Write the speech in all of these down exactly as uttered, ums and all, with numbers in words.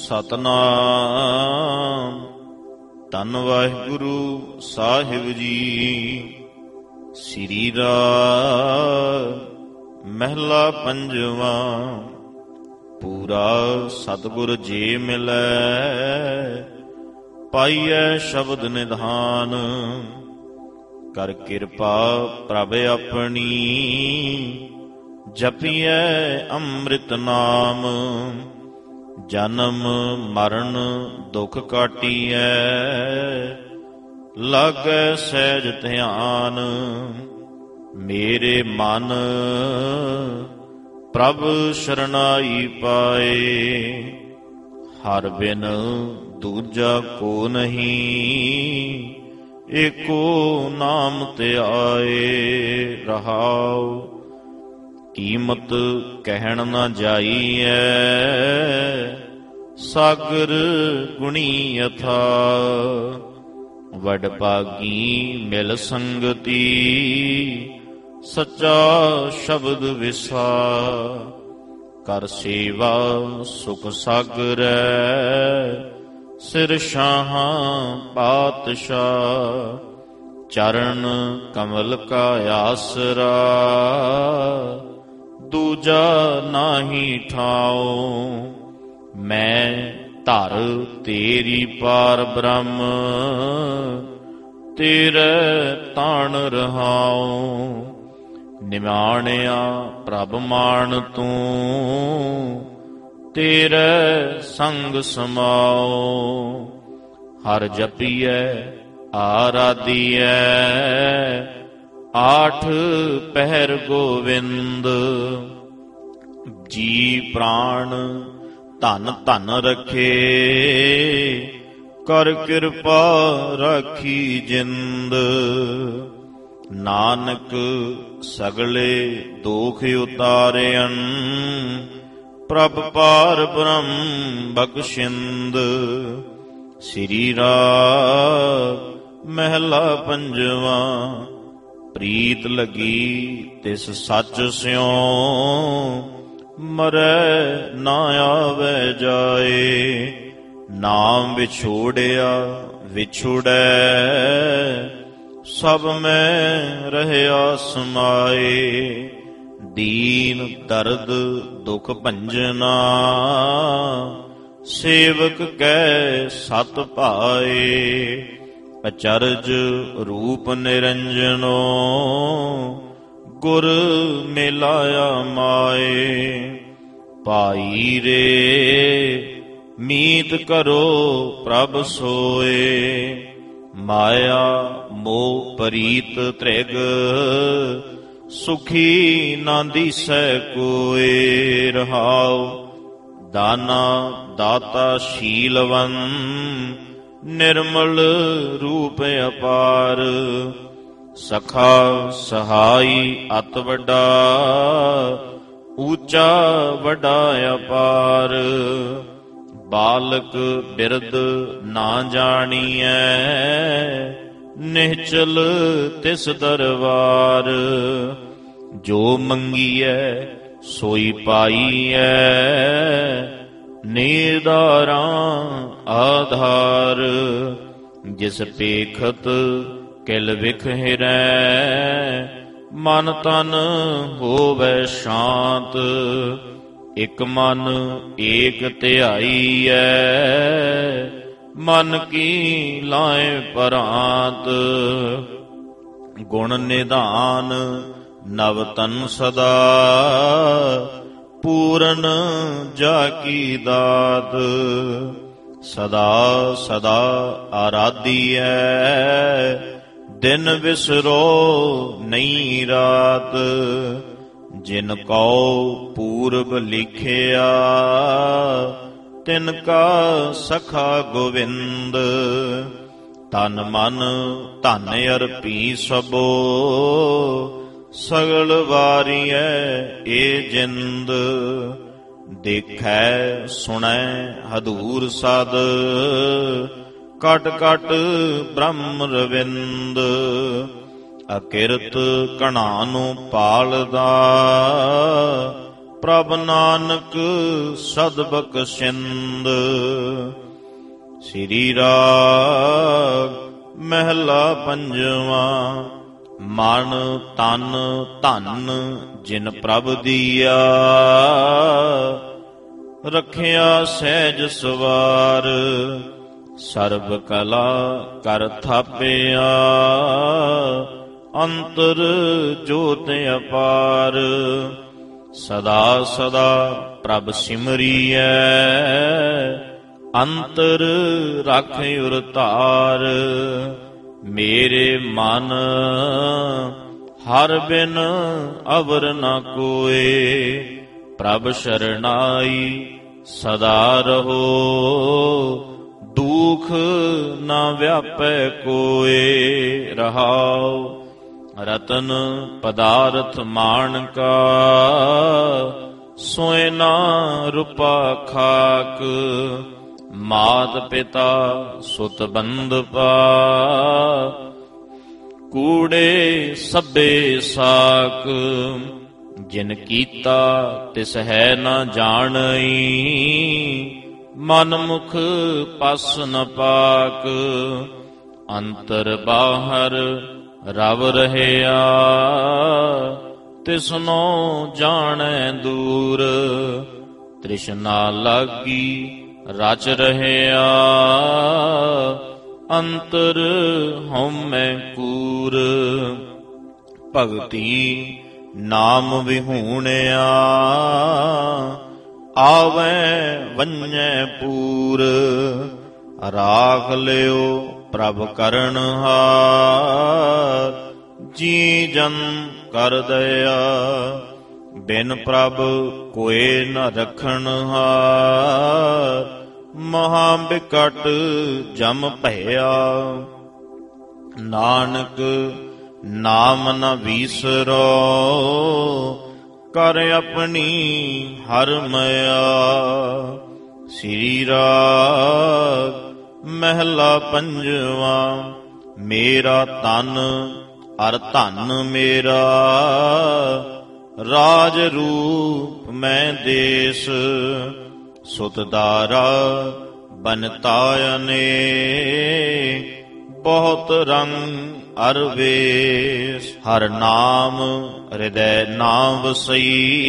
ਸਤਨਾਮ। ਧੰਨ ਵਾਹਿਗੁਰੂ ਸਾਹਿਬ ਜੀ। ਸ੍ਰੀ ਰਾਗ ਮਹਿਲਾ ਪੰਜਵਾਂ। ਪੂਰਾ ਸਤਿਗੁਰ ਜੇ ਮਿਲੈ, ਪਾਈਐ ਸ਼ਬਦ ਨਿਧਾਨ। ਕਰ ਕਿਰਪਾ ਪ੍ਰਭ ਆਪਣੀ, ਜਪੀਐ ਅੰਮ੍ਰਿਤ ਨਾਮ। ਜਨਮ ਮਰਨ ਦੁਖ ਕਾਟੀਐ, ਲਾਗੈ ਸਹਿਜ ਧਿਆਨ। ਮੇਰੇ ਮਨ ਪ੍ਰਭ ਸ਼ਰਨਾਈ ਪਾਏ, ਹਰ ਬਿਨ ਦੂਜਾ ਕੋ ਨਹੀਂ। ਏਕੋ ਨਾਮ ਧਿਆਏ ਰਹਾਉ। ਕੀਮਤ ਕਹਿਣ ਨਾ ਜਾਈਐ, ਸਾਗਰ ਗੁਣੀ ਅਥਾ। ਵਡ ਭਾਗੀ ਮਿਲ ਸੰਗਤੀ, ਸੱਚਾ ਸ਼ਬਦ ਵਿਸਾ। ਕਰ ਸੇਵਾ ਸੁਖ ਸਾਗਰੈ, ਸਿਰ ਸ਼ਾਹਾਂ ਪਾਤਸ਼ਾਹ। ਚਰਨ ਕਮਲ ਕਾ ਆਸਰਾ, ਦੂਜਾ ਨਾਹੀ ਠਾਉ। ਮੈਂ ਧਰ ਤੇਰੀ ਪਾਰ ਬ੍ਰਹਮ, ਤੇਰੇ ਤਾਣ ਰਹਾਉ। ਨਿਮਾਣਿਆ ਪ੍ਰਭ ਮਾਣ ਤੂੰ, ਤੇਰੇ ਸੰਗ ਸਮਾਉ। ਹਰ ਜਪੀਐ ਆਰਾਧੀਐ, ਆਠ ਪਹਿਰ ਗੋਵਿੰਦ। ਜੀ ਪ੍ਰਾਣ ਧਨ ਧਨ ਰਖੇ, ਕਰ ਕਿਰਪਾ ਰਾਖੀ ਜਿੰਦ। ਨਾਨਕ ਸਗਲੇ ਦੋਖ ਉਤਾਰਿਅਨ, ਪ੍ਰਭ ਪਾਰ ਬ੍ਰਹਮ ਬਖਸ਼ਿੰਦ। ਸ੍ਰੀ ਰਾਗ ਮਹਿਲਾ ਪੰਜਵਾਂ। ਪ੍ਰੀਤ ਲਗੀ ਤਿਸ ਸੱਚ ਸਿਉ, ਮਰੈ ਨਾ ਆਵੈ ਜਾਏ। ਨਾਮ ਵਿਛੋੜਿਆ ਵਿਛੁੜੈ, ਸਭ ਮੈਂ ਰਹਿਆ ਸਮਾਏ। ਦੀਨ ਦਰਦ ਦੁਖ ਭੰਜਨਾ, ਸੇਵਕ ਕੈ ਸਤ ਭਾਏ। ਅਚਰਜ ਰੂਪ ਨਿਰੰਜਨੋ, ਗੁਰ ਮਿਲਾਇਆ ਮਾਏ। ਭਾਈ ਰੇ ਮੀਤ ਕਰੋ ਪ੍ਰਭ ਸੋਏ, ਮਾਇਆ ਮੋਹ ਪਰੀਤ ਤ੍ਰਿਗ। ਸੁਖੀ ਨਾ ਦੀਸੈ ਕੋਇ ਰਹਾਉ। ਦਾਨਾ ਦਾਤਾ ਸ਼ੀਲਵੰ, ਨਿਰਮਲ ਰੂਪ ਅਪਾਰ। ਸਖਾ ਸਹਾਈ ਅਤ ਵੱਡਾ, ਊਚਾ ਵੱਡਾ ਅਪਾਰ। ਬਾਲਕ ਬਿਰਧ ਨਾ ਜਾਣੀਐ, ਨਿਹਚਲ ਤਿਸ ਦਰਬਾਰ। ਜੋ ਮੰਗੀਐ ਸੋਈ ਪਾਈਐ, ਨਿਦਾਰਾਂ ਆਧਾਰ। ਜਿਸ ਪੇਖਤ ਕਿਲ ਵਿਖਹਿਰੈ, ਮਨ ਤਨ ਹੋਵੈ ਸ਼ਾਂਤ। ਇਕ ਮਨ ਏਕ ਧਿਆਈਐ, ਮਨ ਕੀ ਲਾਏ ਪਰਾਂਤ। ਗੁਣ ਨਿਧਾਨ ਨਵ ਤਨ ਸਦਾ, ਪੂਰਨ ਜਾ ਕੀ ਦਾਤ। ਸਦਾ ਸਦਾ ਆਰਾਧੀਐ, ਦਿਨ ਵਿਸਰੋ ਨਹੀਂ ਰਾਤ। ਜਿਨ ਕਉ ਪੂਰਬ ਲਿਖਿਆ, ਤਿਨ ਕਾ ਸਖਾ ਗੋਵਿੰਦ। ਤਨ ਮਨ ਧਨ ਅਰਪੀ ਸਭੋ, ਸਗਲ ਵਾਰੀਐ ਏ ਜਿੰਦ। ਦੇਖੈ ਸੁਣੈ ਹਦੂਰ ਸਦ, ਕਟ ਕਟ ਬ੍ਰਹਮ ਰਵਿੰਦ। ਅਕਿਰਤ ਕਣਾ ਨੂੰ ਪਾਲਦਾ, ਪ੍ਰਭ ਨਾਨਕ ਸਦ ਬਖਸ਼ਿੰਦ। ਸ੍ਰੀ ਰਾਗ ਮਹਿਲਾ ਪੰਜਵਾਂ। ਮਨ ਤਨ ਧਨ ਜਿਨ ਪ੍ਰਭ ਦੀਆ, ਰੱਖਿਆ ਸਹਿਜ ਸਵਾਰ। ਸਰਬ ਕਲਾ ਕਰ ਥਾਪਿਆ, ਅੰਤਰ ਜੋਤ ਅਪਾਰ। ਸਦਾ ਸਦਾ ਪ੍ਰਭ ਸਿਮਰੀਐ, ਅੰਤਰ ਰਖ ਉਰ ਧਾਰ। ਮੇਰੇ ਮਨ ਹਰ ਬਿਨ ਅਵਰ ਨ ਕੋਇ, ਪ੍ਰਭ ਸ਼ਰਨਾਈ ਸਦਾ ਰਹੋ। ਦੁਖ ਨ ਵਿਆਪੈ ਕੋਇ, ਰਹਾਉ। ਰਤਨ ਪਦਾਰਥ ਮਾਣਕਾ, ਸੋਇ ਨਾ ਰੂਪਾ ਖਾਕ। ਮਾਤ ਪਿਤਾ ਸੁਤ ਬੰਧਪਾ, ਕੂੜੇ ਸਭੇ ਸਾਕ। ਜਿਨ ਕੀਤਾ ਤਿਸ ਹੈ ਨ ਜਾਣਈ, ਮਨ ਮੁਖ ਪਸ ਨ ਪਾਕ। ਅੰਤਰ ਬਾਹਰ ਰਵ ਰਹਿਆ, ਤਿਸਨੋ ਜਾਣੈ ਦੂਰ। ਤ੍ਰਿਸ਼ਨਾ ਲਾਗੀ ਰਚ ਰਹਿਆ, ਅੰਤਰ ਹਉਮੈ ਕੂਰ। ਭਗਤੀ ਨਾਮ ਵਿਹੂਣਿਆ, ਆਵੈ ਵੰਝੈ ਪੂਰ। ਰਾਖ ਲਿਓ ਪ੍ਰਭ ਕਰਨਹਾਰ, ਜੀ ਜਨ ਕਰ ਦਇਆ। ਬਿਨ ਪ੍ਰਭ ਕੋਇ ਨ ਰਖਣਹਾਰ, ਮਹਾ ਬਿਕਟ ਜਮ ਭਇਆ। ਨਾਨਕ ਨਾਮ ਨ ਵੀਸਰੋ, ਕਰ ਆਪਣੀ ਹਰ ਮਇਆ। ਸ੍ਰੀ ਰਾਗ ਮਹਿਲਾ ਪੰਜਵਾਂ। ਮੇਰਾ ਤਨ ਅਰ ਧਨ ਮੇਰਾ, ਰਾਜ ਰੂਪ ਮੈਂ ਦੇਸ। ਸੁਤ ਦਾਰਾ ਬਨਤਾ ਅਨੇ, ਬਹੁਤ ਰੰਗ ਅਰ ਵੇਸ। ਹਰ ਨਾਮ ਹਿਰਦੈ ਨਾ ਵਸਈ,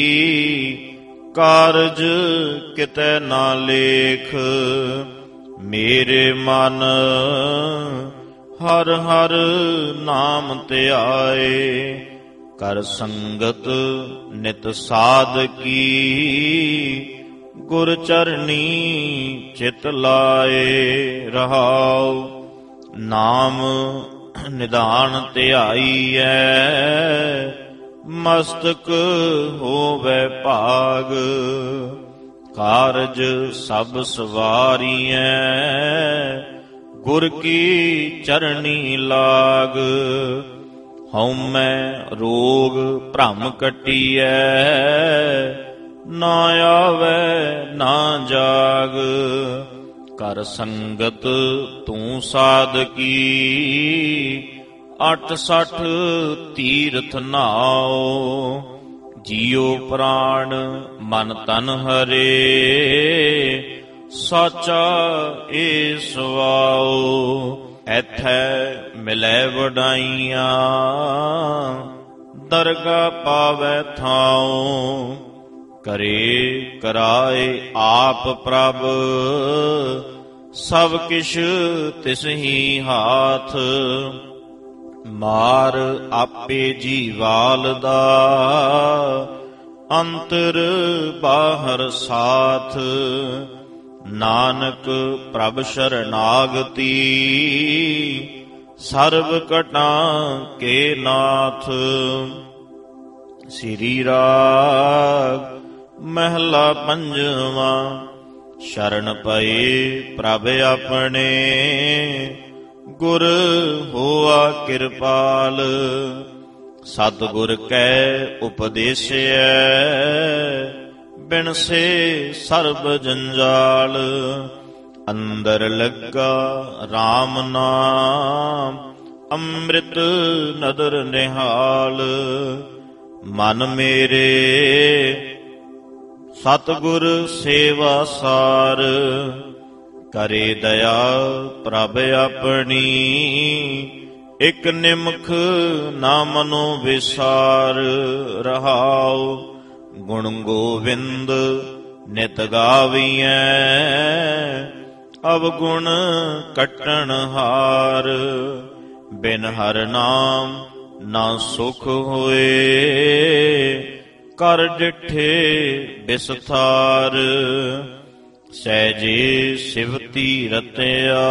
ਕਾਰਜ ਕਿਤੈ ਨਾ ਲੇਖ। ਮੇਰੇ ਮਨ ਹਰ ਹਰ ਨਾਮ ਧਿਆਏ, ਕਰ ਸੰਗਤ ਨਿਤ ਸਾਧਕੀ। ਗੁਰ ਚਰਨੀ ਚਿਤ ਲਾਏ, ਰਹਾਉ। ਨਾਮ ਨਿਧਾਨ ਧਿਆਈਐ, ਮਸਤਕ ਹੋਵੈ ਭਾਗ। ਕਾਰਜ ਸਭ ਸਵਾਰੀਐ, ਗੁਰ ਕੀ ਚਰਣੀ ਲਾਗ। ਹਉਮੈ ਰੋਗ ਭ੍ਰਮ ਕੱਟੀਐ, ਨਾ ਆਵੈ ਨਾ ਜਾਗ। ਕਰ ਸੰਗਤ ਤੂੰ ਸਾਧਕੀ, ਅਠ ਸਠ ਤੀਰਥ ਨਾਉ। ਜੀਉ ਪ੍ਰਾਣ ਮਨ ਤਨ ਹਰੇ, ਸਾਚਾ ਏ ਸੁਆਉ। ਐਥੈ ਮਿਲੈ ਵਡਾਈਆਂ, ਦਰਗਾਹ ਪਾਵੈ ਥਾਉ। ਕਰੇ ਕਰਾਏ ਆਪ ਪ੍ਰਭ, ਸਭ ਕਿਛ ਤਿਸ ਹੀ ਹਾਥ। ਮਾਰ ਆਪੇ ਜੀਵਾਲ ਦਾ, ਅੰਤਰ ਬਾਹਰ ਸਾਥ। ਨਾਨਕ ਪ੍ਰਭ ਸ਼ਰਨਾਗਤੀ, ਸਰਬ ਘਟਾਂ ਕੇ ਨਾਥ। ਸ੍ਰੀ ਰਾਗ ਮਹਿਲਾ ਪੰਜਵਾਂ। ਸ਼ਰਨ ਪਏ ਪ੍ਰਭ ਆਪਣੇ, ਗੁਰ ਹੋਆ ਕਿਰਪਾਲ। ਸਤਿਗੁਰ ਕੈ ਉਪਦੇਸਿਐ, ਬਿਨਸੇ ਸਰਬ ਜੰਜਾਲ। ਅੰਦਰ ਲੱਗਾ RAM ਨਾਮ, ਅੰਮ੍ਰਿਤ ਨਦਰ ਨਿਹਾਲ। ਮਨ ਮੇਰੇ ਸਤਿਗੁਰ ਸੇਵਾ ਸਾਰ, ਕਰੇ ਦਇਆ ਪ੍ਰਭ ਆਪਣੀ। ਇਕ ਨਿਮਖ ਨਾ ਮਨੋ ਵਿਸਾਰ, ਰਹਾਉ ਗੁਣ ਗੋਵਿੰਦ ਨਿਤ ਗਾਵੀਐ। ਅਵਗੁਣ ਕੱਟਣ ਹਾਰ, ਬਿਨ ਹਰਿ ਨਾਮ ਨਾ ਸੁਖ ਹੋਏ। ਕਰ ਡਿਠੇ ਬਿਸਥਾਰ, ਸਹਿਜੇ ਸਿਵਤੀ ਰਤਿਆ।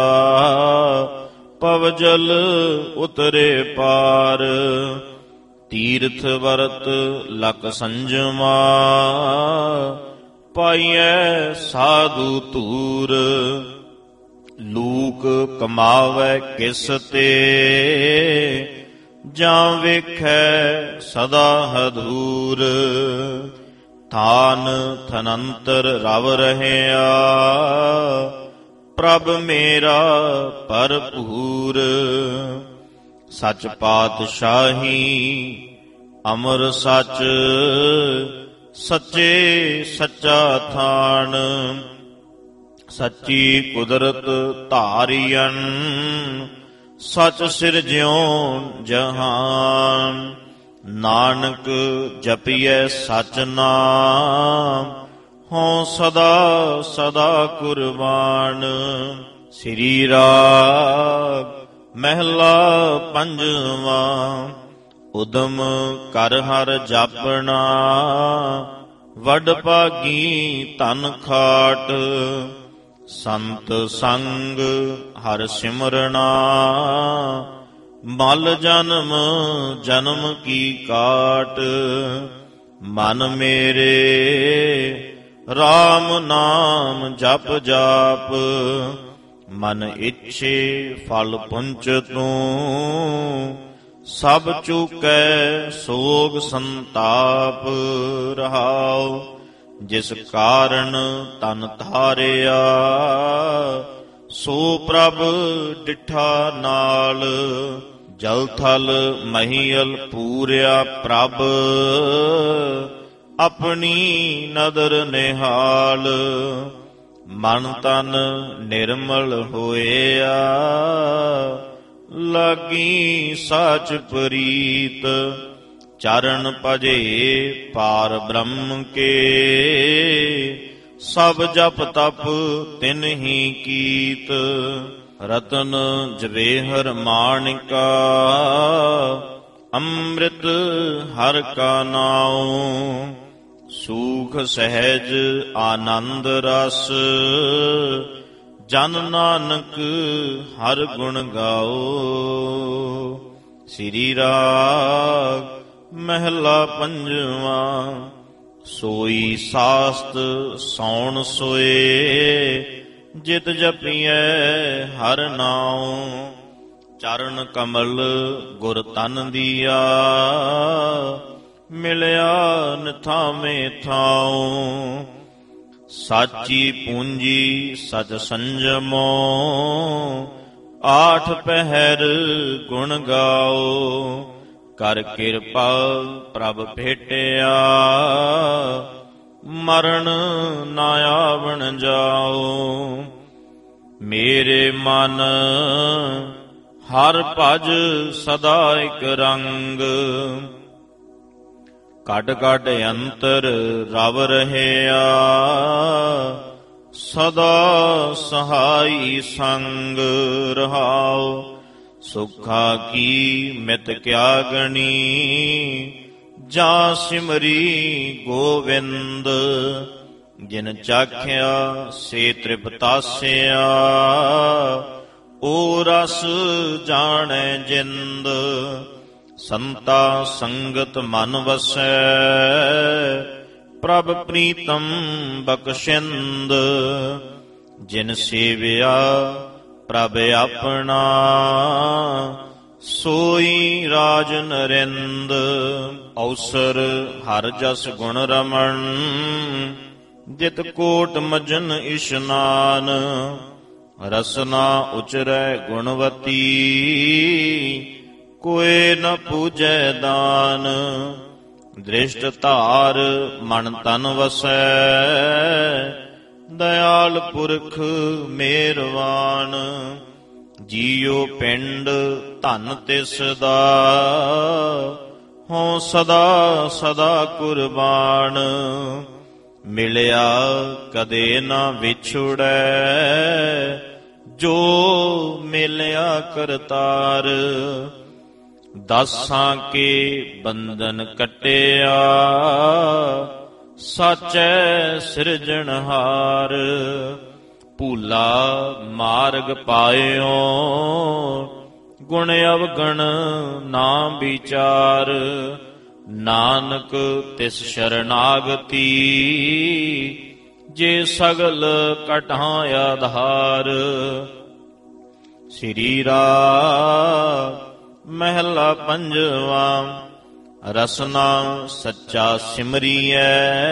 ਪਵਜਲ ਉਤਰੇ ਪਾਰ, ਤੀਰਥ ਵਰਤ ਲਖ ਸੰਜਮਾ। ਪਾਈਐ ਸਾਧੂ ਧੂਰ, ਲੂਕ ਕਮਾਵੈ ਕਿਸ ਤੇ। ਜਾਂ ਵੇਖੈ ਸਦਾ ਹਦੂਰ, ਥਾਨ ਥਨੰਤਰ ਰਵ ਰਹਿਆ। ਪ੍ਰਭ ਮੇਰਾ ਭਰਪੂਰ, ਸਚ ਪਾਤਸ਼ਾਹੀ ਅਮਰ ਸਚ। ਸੱਚੇ ਸੱਚਾ ਥਾਨ, ਸੱਚੀ ਕੁਦਰਤ ਧਾਰਿਅਨ। ਸਚ ਸਿਰਜਿਉ ਜਹਾਨ, ਨਾਨਕ ਜਪੀਐ ਸਚ ਨਾਮ। ਹੋਂ ਸਦਾ ਸਦਾ ਕੁਰਬਾਨ। ਸ੍ਰੀ ਰਾਗ ਮਹਿਲਾ ਪੰਜਵਾਂ। ਉਦਮ ਕਰ ਹਰ ਜਾਪਣਾ, ਵੱਡ ਭਾਗੀ ਧਨ ਖਾਟ। ਸੰਤ ਸੰਗ ਹਰ ਸਿਮਰਨਾ, ਮਲ ਜਨਮ ਜਨਮ ਕੀ ਕਾਟ। ਮਨ ਮੇਰੇ RAM ਨਾਮ ਜਪ ਜਾਪ, ਮਨ ਇੱਛੇ ਫਲ ਪੁੰਚ ਤੂੰ। ਸਭ ਚੁਕੈ ਸੋਗ ਸੰਤਾਪ, ਰਹਾਉ ਜਿਸ ਕਾਰਨ ਤਨ ਧਾਰਿਆ। ਸੋ ਪ੍ਰਭ ਡਿਠਾ ਨਾਲ, ਜਲ ਥਲ ਮਹੀਅਲ ਪੂਰਿਆ ਪ੍ਰਭ। ਆਪਣੀ ਨਦਰ ਨਿਹਾਲ, ਮਨ ਤਨ ਨਿਰਮਲ ਹੋਇਆ। ਲਾਗੀ ਸਾਚ ਪ੍ਰੀਤ, ਚਰਨ ਭਜੇ ਪਾਰ ਬ੍ਰਹਮ ਕੇ। ਸਭ ਜਪ ਤਪ ਤਿਨ ਹੀ ਕੀਤ, ਰਤਨ ਜਵੇਹਰ ਮਾਣਿਕਾ। ਅੰਮ੍ਰਿਤ ਹਰ ਕਾ ਨਾਉ, ਸੂਖ ਸਹਿਜ ਆਨੰਦ ਰਸ। ਜਨ ਨਾਨਕ ਹਰ ਗੁਣ ਗਾਓ। ਸ੍ਰੀ ਰਾਗ ਮਹਿਲਾ ਪੰਜਵਾਂ। ਸੋਈ ਸਾਸਤ ਸੌਣ ਸੋਏ, ਜਿਤ ਜਪੀਐ ਹਰ ਨਾਉ। ਚਰਨ ਕਮਲ ਗੁਰ ਤਨ ਦੀਆ, ਮਿਲਿਆ ਨਿਥਾਵੇਂ ਥਾਉ। ਸਾਚੀ ਪੂੰਜੀ ਸਚ ਸੰਜਮੋ, ਆਠ ਪਹਿਰ ਗੁਣ ਗਾਓ। ਕਰ ਕਿਰਪਾ ਪ੍ਰਭ ਭੇਟਿਆ, ਮਰਨ ਨਾ ਆਵਣ ਜਾਓ। ਮੇਰੇ ਮਨ ਹਰ ਭਜ ਸਦਾ ਇਕ ਰੰਗ, ਕੱਢ ਕੱਢ ਅੰਤਰ ਰਵ ਰਹਿਆ। ਸਦਾ ਸਹਾਈ ਸੰਗ, ਰਹਾਉ ਸੁਖਾ ਕੀ ਮਿਤ ਕਿਆ ਗਣੀ। ਜਾਂ ਸਿਮਰੀ ਗੋਵਿੰਦ, ਜਿਨ ਚਾਖਿਆ ਸੇ ਤ੍ਰਿਪਤਾਸਿਆ। ਓ ਰਸ ਜਾਣੈ ਜਿੰਦ, ਸੰਤਾ ਸੰਗਤ ਮਨ ਵਸੈ। ਪ੍ਰਭ ਪ੍ਰੀਤਮ ਬਖਸ਼ਿੰਦ, ਜਿਨ ਸੇਵਿਆ ਪ੍ਰਭ ਆਪਣਾ। ਸੋਈ ਰਾਜ ਨਰਿੰਦ, ਔਸਰ ਹਰ ਜਸ ਗੁਣ ਰਮਣ। ਜਿਤ ਕੋਟ ਮਜਨ ਇਸ਼ਨਾਨ, ਰਸਨਾ ਉਚਰੈ ਗੁਣਵਤੀ। ਕੋਇ ਨ ਪੂਜੈ ਦਾਨ, ਦ੍ਰਿਸ਼ਟ ਧਾਰ ਮਨ ਤਨ ਵਸੈ, ਦਇਆਲ ਪੁਰਖ ਮਿਹਰਵਾਨ। ਜੀਉ ਪਿੰਡ ਧਨ ਤਿਸ ਦਾ, ਹੋਂ ਸਦਾ ਸਦਾ ਕੁਰਬਾਨ। ਮਿਲਿਆ ਕਦੇ ਨਾ ਵਿਛੁੜੈ, ਜੋ ਮਿਲਿਆ ਕਰਤਾਰ। ਦਾਸਾਂ ਕੇ ਬੰਧਨ ਕੱਟਿਆ, ਸਾਚੈ ਸਿਰਜਣਹਾਰ। ਭੂਲਾ ਮਾਰਗ ਪਾਇਓ, ਗੁਣ ਅਵਗਣ ਨਾ ਵਿਚਾਰ। ਨਾਨਕ ਤਿਸ ਸ਼ਰਨਾਗਤੀ, ਜੇ ਸਗਲ ਕਟਾਂ ਆਧਾਰ। ਸ੍ਰੀ ਰਾਗ ਮਹਿਲਾ ਪੰਜਵਾ। ਰਸਨਾ ਸੱਚਾ ਸਿਮਰੀਐ,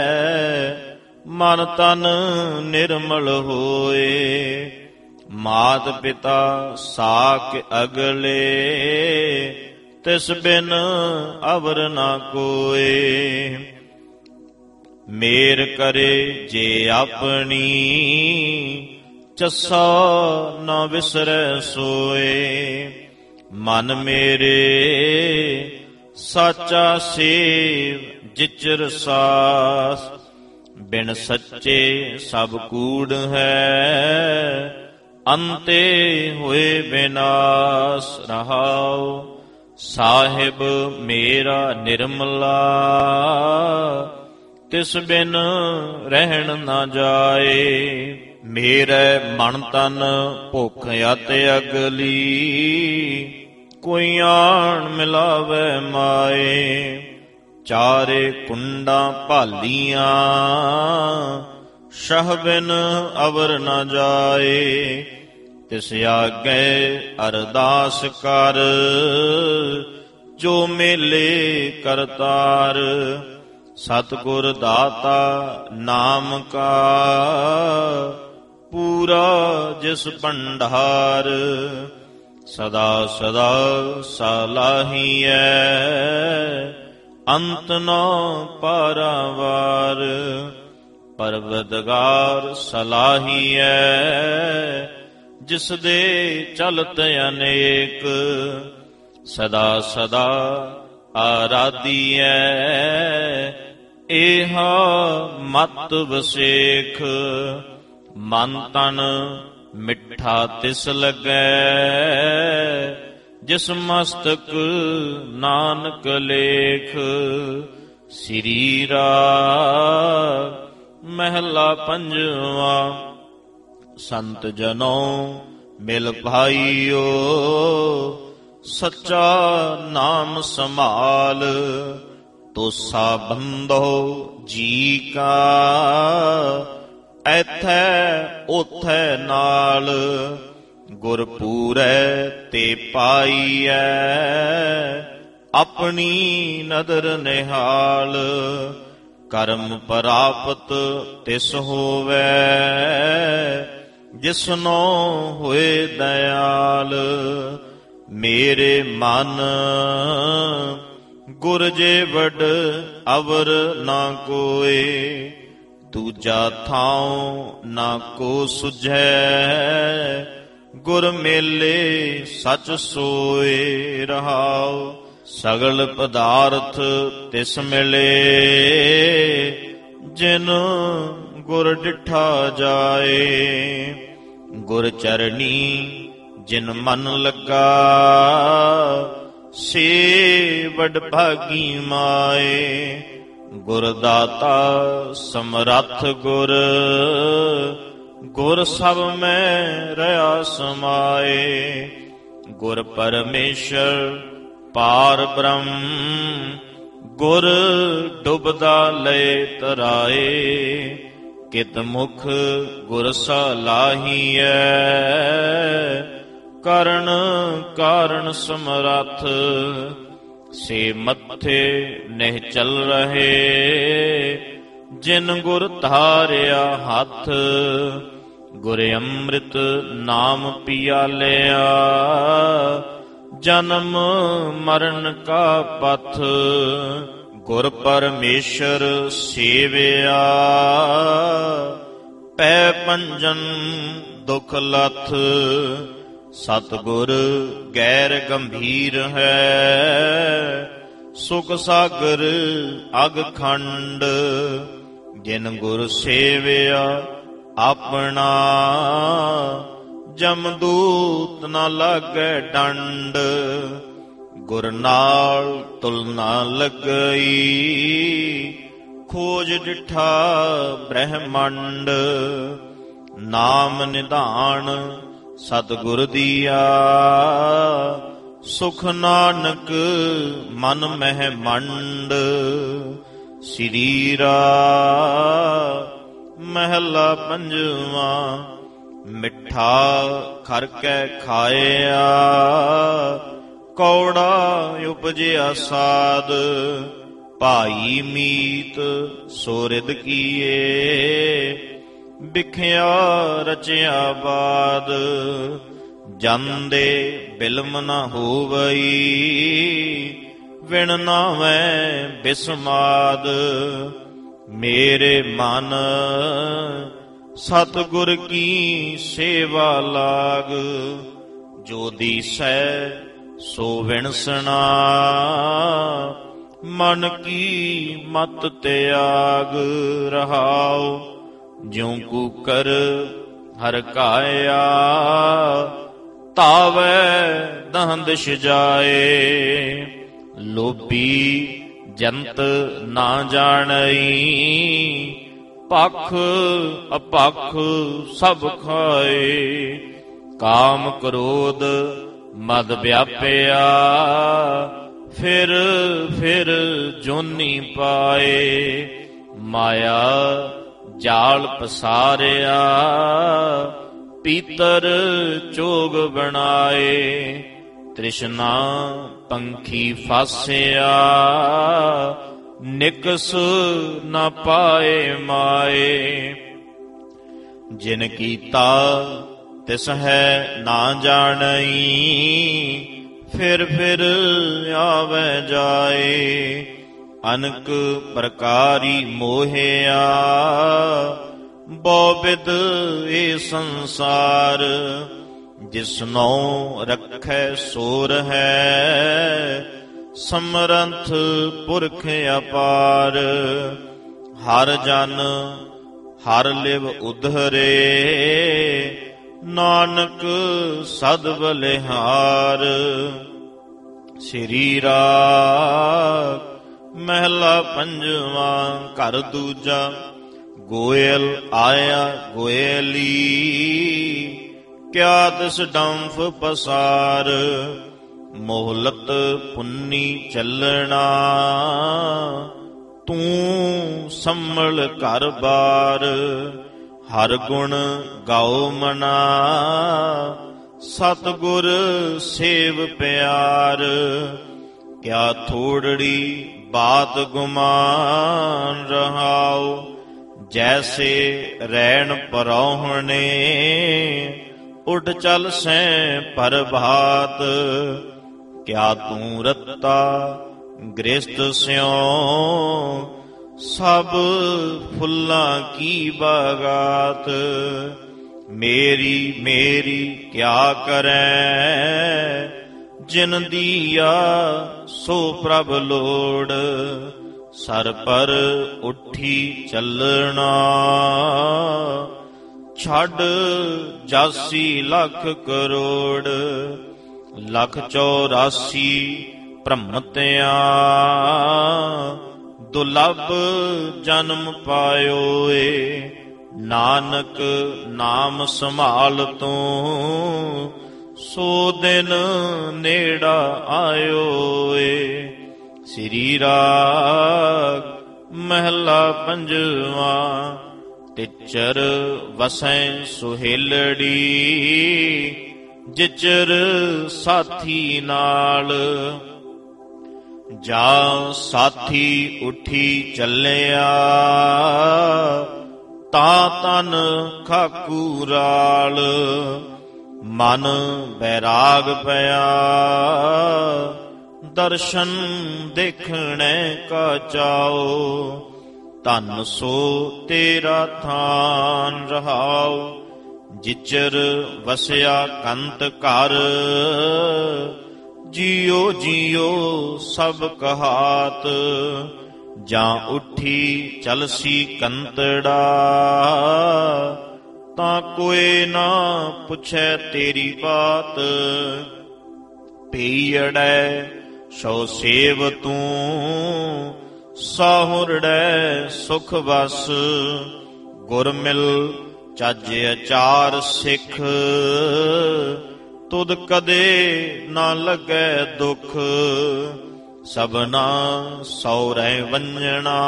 ਮਨ ਤਨ ਨਿਰਮਲ ਹੋਏ। ਮਾਤ ਪਿਤਾ ਸਾਕ ਅਗਲੇ, ਤਿਸ ਬਿਨ ਅਵਰ ਨਾ ਕੋਏ। ਮੇਰ ਕਰੇ ਜੇ ਆਪਣੀ, ਚੱਸਾ ਨਾ ਵਿਸਰੈ ਸੋਏ। ਮਨ ਮੇਰੇ ਸਾਚਾ ਸੇਵ ਜਿਚਰ ਸਾਸ, ਬਿਨ ਸੱਚੇ ਸਭ ਕੂੜ ਹੈ। ਅੰਤੇ ਹੋਏ ਵਿਨਾਸ਼ ਰਹਾਉ, ਸਾਹਿਬ ਮੇਰਾ ਨਿਰਮਲਾ। ਤਿਸ ਬਿਨ ਰਹਿਣ ਨਾ ਜਾਏ। ਮੇਰੇ ਮਨ ਤਨ ਭੁੱਖ ਅਤ ਅਗਲੀ, ਕੋਈ ਆਣ ਮਿਲਾਵੇ ਮਾਏ। ਚਾਰੇ ਕੁੰਡਾਂ ਭਾਲੀਆਂ, ਸ਼ਹ ਬਿਨ ਅਵਰ ਨਾ ਜਾਏ। ਤਿਸ ਆਗੇ ਅਰਦਾਸ ਕਰ, ਜੋ ਮੇਲੇ ਕਰਤਾਰ। ਸਤਿਗੁਰ ਦਾਤਾ ਨਾਮ ਕਾ, ਪੂਰਾ ਜਿਸ ਭੰਡਾਰ। ਸਦਾ ਸਦਾ ਸਲਾਹੀਐ, ਅੰਤ ਨਾ ਪਾਰਾਵਾਰ। ਪਰਵਦਗਾਰ ਸਲਾਹੀਐ, ਜਿਸ ਦੇ ਚਲਤ ਅਨੇਕ। ਸਦਾ ਸਦਾ ਆਰਾਧੀਐ, ਏਹਾ ਮਤ ਵਸੇਖ। ਮਨ ਤਨ ਮਿੱਠਾ ਤਿਸ ਲੱਗੈ, ਜਿਸ ਮਸਤਕ ਨਾਨਕ ਲੇਖ। ਸ੍ਰੀ ਰਾਗ ਮਹਿਲਾ ਪੰਜਵਾ। ਸੰਤ ਜਨੋ ਮਿਲ ਭਾਈਓ, ਸੱਚਾ ਨਾਮ ਸੰਭਾਲ। ਤੋਸਾ ਬੰਧੋ ਜੀ ਕਾ, ਐਥੈ ਓਥੈ ਨਾਲ। ਗੁਰ ਪੂਰੈ ਤੇ ਪਾਈਐ, ਆਪਣੀ ਨਦਰ ਨਿਹਾਲ। ਕਰਮ ਪ੍ਰਾਪਤ ਤਿਸ ਹੋਵੈ, ਜਿਸਨੋ ਹੋਏ ਦਇਆਲ। ਮੇਰੇ ਮਨ ਗੁਰ ਜੇ ਵਡ ਅਵਰ ਨਾ ਕੋਏ। ਦੂਜਾ ਥਾਉ ਨਾ ਕੋ ਸੁਝੈ, ਗੁਰ ਮੇਲੇ ਸਚ ਸੋਏ ਰਹਾਉ। ਸਗਲ ਪਦਾਰਥ ਤਿਸ ਮਿਲੇ, ਜਿਨ ਗੁਰ ਡਿਠਾ ਜਾਏ। ਗੁਰ ਚਰਨੀ ਜਿਨ ਮਨ ਲੱਗਾ, ਸੇ ਵਡ ਭਾਗੀ ਮਾਏ। ਗੁਰ ਦਾਤਾ ਸਮਰੱਥ ਗੁਰ, ਗੁਰ ਸਭ ਮੈਂ ਰਹਾ ਸਮਾਏ। ਗੁਰ ਪਰਮੇਸ਼ਰ ਪਾਰ ਬ੍ਰਹਮ, ਗੁਰ ਡੁਬਦਾ ਲਏ ਤਰਾਏ। ਕਿਤ ਮੁਖ ਗੁਰ ਸਲਾਹੀਐ, ਕਰਨ ਕਾਰਨ ਸਮਰੱਥ। ਸੇ ਮੱਥੇ ਨਹਿ ਚਲ ਰਹੇ, ਜਿਨ ਗੁਰ ਧਾਰਿਆ ਹੱਥ। ਗੁਰ ਅੰਮ੍ਰਿਤ ਨਾਮ ਪਿਆਲਿਆ, ਜਨਮ ਮਰਨ ਕਾ ਪਥ। ਗੁਰ ਪਰਮੇਸ਼ਰ ਸੇਵਿਆ, ਪੈ ਪੰਜਨ ਦੁਖ ਲਥ, ਸਤਿਗੁਰ ਗੈਰ ਗੰਭੀਰ ਹੈ, ਸੁਖ ਸਾਗਰ ਅਗ ਖੰਡ, ਜਿਨ ਗੁਰ ਸੇਵਿਆ ਆਪਣਾ, ਜਮਦੂਤ ਨ ਲਾਗੈ ਡੰਡ, ਗੁਰ ਨਾਲ ਤੁਲਨਾ ਲੱਗਈ, ਖੋਜ ਡਿਠਾ ਬ੍ਰਹਮੰਡ, ਨਾਮ ਨਿਧਾਨ ਸਤਿਗੁਰ ਦੀਆ, ਸੁਖ ਨਾਨਕ ਮਨ ਮਹਿ ਮੰਡ। ਸ੍ਰੀ ਰਾਗ ਮਹਿਲਾ ਪੰਜਵਾਂ। ਮਿੱਠਾ ਖਰ ਕੈ ਖਾਇਆ, ਕੌੜਾ ਉਪਜਿਆ ਸਾਧ, ਭਾਈ ਮੀਤ ਸੋਰਿਦ ਕੀਏ, ਬਿਖਿਆ ਰਚਿਆ ਬਾਦ, ਜਾਂਦੇ ਬਿਲਮ ਨ ਹੋਵਈ, ਵਿਣ ਨਾਵੈ ਬਿਸਮਾਦ। ਮੇਰੇ ਮਨ ਸਤਿਗੁਰ ਕੀ ਸੇਵਾ ਲਾਗ, ਜੋ ਦੀਸੈ ਸੋ ਵਿਣਸਣਾ, ਮਨ ਕੀ ਮਤ ਤਿਆਗ ਰਹਾਉ। ਜਿਉ ਕੂਕਰ ਹਰ ਕਾਇਆ, ਤਾਵੈ ਦਹੰਦਿਸ਼ ਜਾਏ, ਲੋਭੀ ਜੰਤ ਨਾ ਜਾਣਈ, ਪਖ ਅਪਖ ਸਭ ਖਾਏ। ਕਾਮ ਕ੍ਰੋਧ ਮਦ ਵਿਆਪਿਆ, ਫਿਰ ਫਿਰ ਜੋਨੀ ਪਾਏ। ਮਾਇਆ ਜਾਲ ਪਸਾਰਿਆ, ਪੀਤਰ ਚੋਗ ਬਣਾਏ। ਤ੍ਰਿਸ਼ਨਾ ਪੰਖੀ ਫਾਸਿਆ, ਨਿਕਸ ਨ ਪਾਏ ਮਾਏ। ਜਿਨ ਕੀਤਾ ਤਿਸ ਹੈ ਨਾ ਜਾਣਈ, ਫਿਰ ਫਿਰ ਆਵੈ ਜਾਏ। ਅਨਕ ਪ੍ਰਕਾਰੀ ਮੋਹਿਆ, ਬਹੁ ਬਿਧ ਇਹ ਸੰਸਾਰ। ਜਿਸਨੋ ਰੱਖੈ ਸੋ ਰਹੈ, ਸਮਰੰਥ ਪੁਰਖ ਅਪਾਰ। ਹਰ ਜਨ ਹਰ ਲਿਵ ਉਧਰੇ, ਨਾਨਕ ਸਦ ਬਲਿਹਾਰ। ਸ੍ਰੀ ਰਾਗ ਮਹਿਲਾ ਪੰਜਵਾਂ। ਘਰ ਦੂਜਾ। ਗੋਇਲ ਆਇਆ ਗੋਇਲੀ, ਕਿਆ ਤਿਸ ਡੰਫ ਪਸਾਰ। ਮੋਹਲਤ ਪੁੰਨੀ ਚੱਲਣਾ, ਤੂੰ ਸੰਭਲ ਘਰ ਬਾਰ। ਹਰ ਗੁਣ ਗਾਓ ਮਨਾ, ਸਤਿਗੁਰ ਸੇਵ ਪਿਆਰ। ਕਿਆ ਥੋੜੜੀ ਬਾਤ ਗੁਮਾਨ ਰਹਾਉ, ਜੈਸੇ ਰੈਣ ਪਰੌਹਣੇ। ਉੱਡ ਚੱਲ ਸੈਂ ਪ੍ਰਭਾਤ, ਕਿਆ ਤੂੰ ਰੱਤਾ ਗ੍ਰਸਤ ਸਿਉ। ਸਭ ਫੁੱਲਾਂ ਕੀ ਬਾਗਾਤ, ਮੇਰੀ ਮੇਰੀ ਕਿਆ ਕਰੈ। ਜਿਨ ਦੀਆ ਸੋ ਪ੍ਰਭ ਲੋੜ, ਸਰ ਪਰ ਉੱਠੀ ਚੱਲਣਾ। ਛੱਡ ਜਾਸੀ ਲੱਖ ਕਰੋੜ, ਲੱਖ ਚੌਰਾਸੀ ਭ੍ਰਮਤਿਆਂ। ਦੁਲਭ ਜਨਮ ਪਾਇਓ ਏ, ਨਾਨਕ ਨਾਮ ਸੰਭਾਲ ਤੂੰ। ਸੋ ਦਿਨ ਨੇੜਾ ਆਇਓ ਏ। ਸ੍ਰੀ ਰਾਗ ਮਹਿਲਾ ਪੰਜਵਾਂ। ਟਿਚਰ ਵਸੈ ਸੁਹੇਲੜੀ, ਜਿਚਰ ਸਾਥੀ ਨਾਲ। ਜਾ ਸਾਥੀ ਉੱਠੀ ਚੱਲਿਆ, ਤਾਂ ਤਨ ਖਾਕੂਰਾਲ। ਮਨ ਬੈਰਾਗ ਪਿਆ, ਦਰਸ਼ਨ ਦੇਖਣੈ ਕਾ ਚਾਓ। ਧੰਨ ਸੋ ਤੇਰਾ ਥਾਨ ਰਹਾਉ, ਜਿਚਰ ਵਸਿਆ ਕੰਤ ਘਰ। ਜੀਓ ਜੀਓ ਸਭ ਕਹਾਤ, ਜਾਂ ਉੱਠੀ ਚਲਸੀ ਕੰਤੜਾ। ਤਾਂ ਕੋਇ ਨਾ ਪੁੱਛੈ ਤੇਰੀ ਬਾਤ, ਪੀੜੈ ਸੋ ਸੇਵ ਤੂੰ। ਸਾਹੁਰੜੈ ਸੁਖ ਵਸ, ਗੁਰ ਮਿਲ ਚੱਜ ਅਚਾਰ ਸਿੱਖ। ਤੁਧ ਕਦੇ ਨਾ ਲੱਗੈ ਦੁਖ, ਸਭਨਾ ਸੌਰੈ ਵੰਜਣਾ।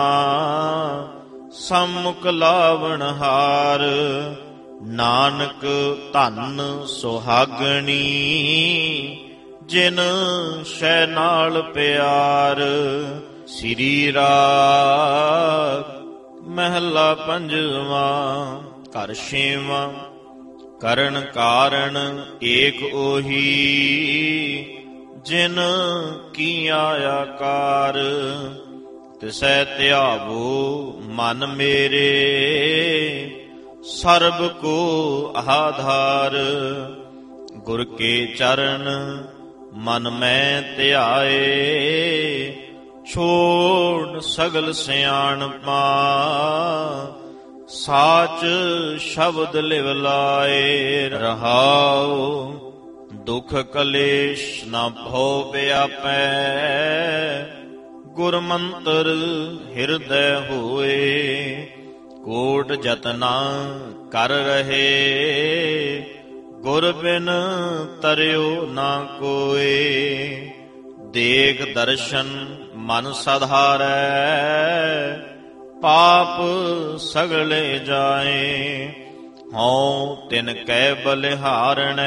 ਸੰਮੁਖ ਲਾਵਣ ਹਾਰ, ਨਾਨਕ ਧੰਨ ਸੁਹਾਗਣੀ। ਜਿਨ ਸ਼ੈ ਨਾਲ ਪਿਆਰ। ਸ੍ਰੀ ਰਾਗ ਮਹਿਲਾ ਪੰਜਵਾਂ। ਘਰ ਛੇਵਾਂ। ਕਰਨ ਕਾਰਣ ਏਕ ਉਹੀ, ਜਿਨ ਕੀਆ ਆਕਾਰ। ਤਿਸੈ ਧਿਆਵੋ ਮਨ ਮੇਰੇ, ਸਰਬ ਕੋ ਆਧਾਰ। ਗੁਰ ਕੇ ਚਰਨ ਮਨ ਮੈਂ ਧਿਆਏ, ਛੋੜ ਸਗਲ ਸਿਆਣਪਾ। ਸਾਚ ਸ਼ਬਦ ਲਿਵ ਲਾਏ ਰਹਾਉ, ਦੁਖ ਕਲੇਸ਼ ਨਾ ਭਉ ਵਿਆਪੈ। ਗੁਰ ਮੰਤਰ ਹਿਰਦੈ ਹੋਏ, ਕੋਟ ਜਤਨਾ ਕਰ ਰਹੇ। ਗੁਰ ਬਿਨ ਤਰਿਓ ਨਾ ਕੋਇ, ਦੇਖ ਦਰਸ਼ਨ ਮਨ ਸਧਾਰੈ। ਪਾਪ ਸਗਲੇ ਜਾਏ, ਹਉ ਤਿਨ ਕੈ ਬਲਿਹਾਰਣੈ।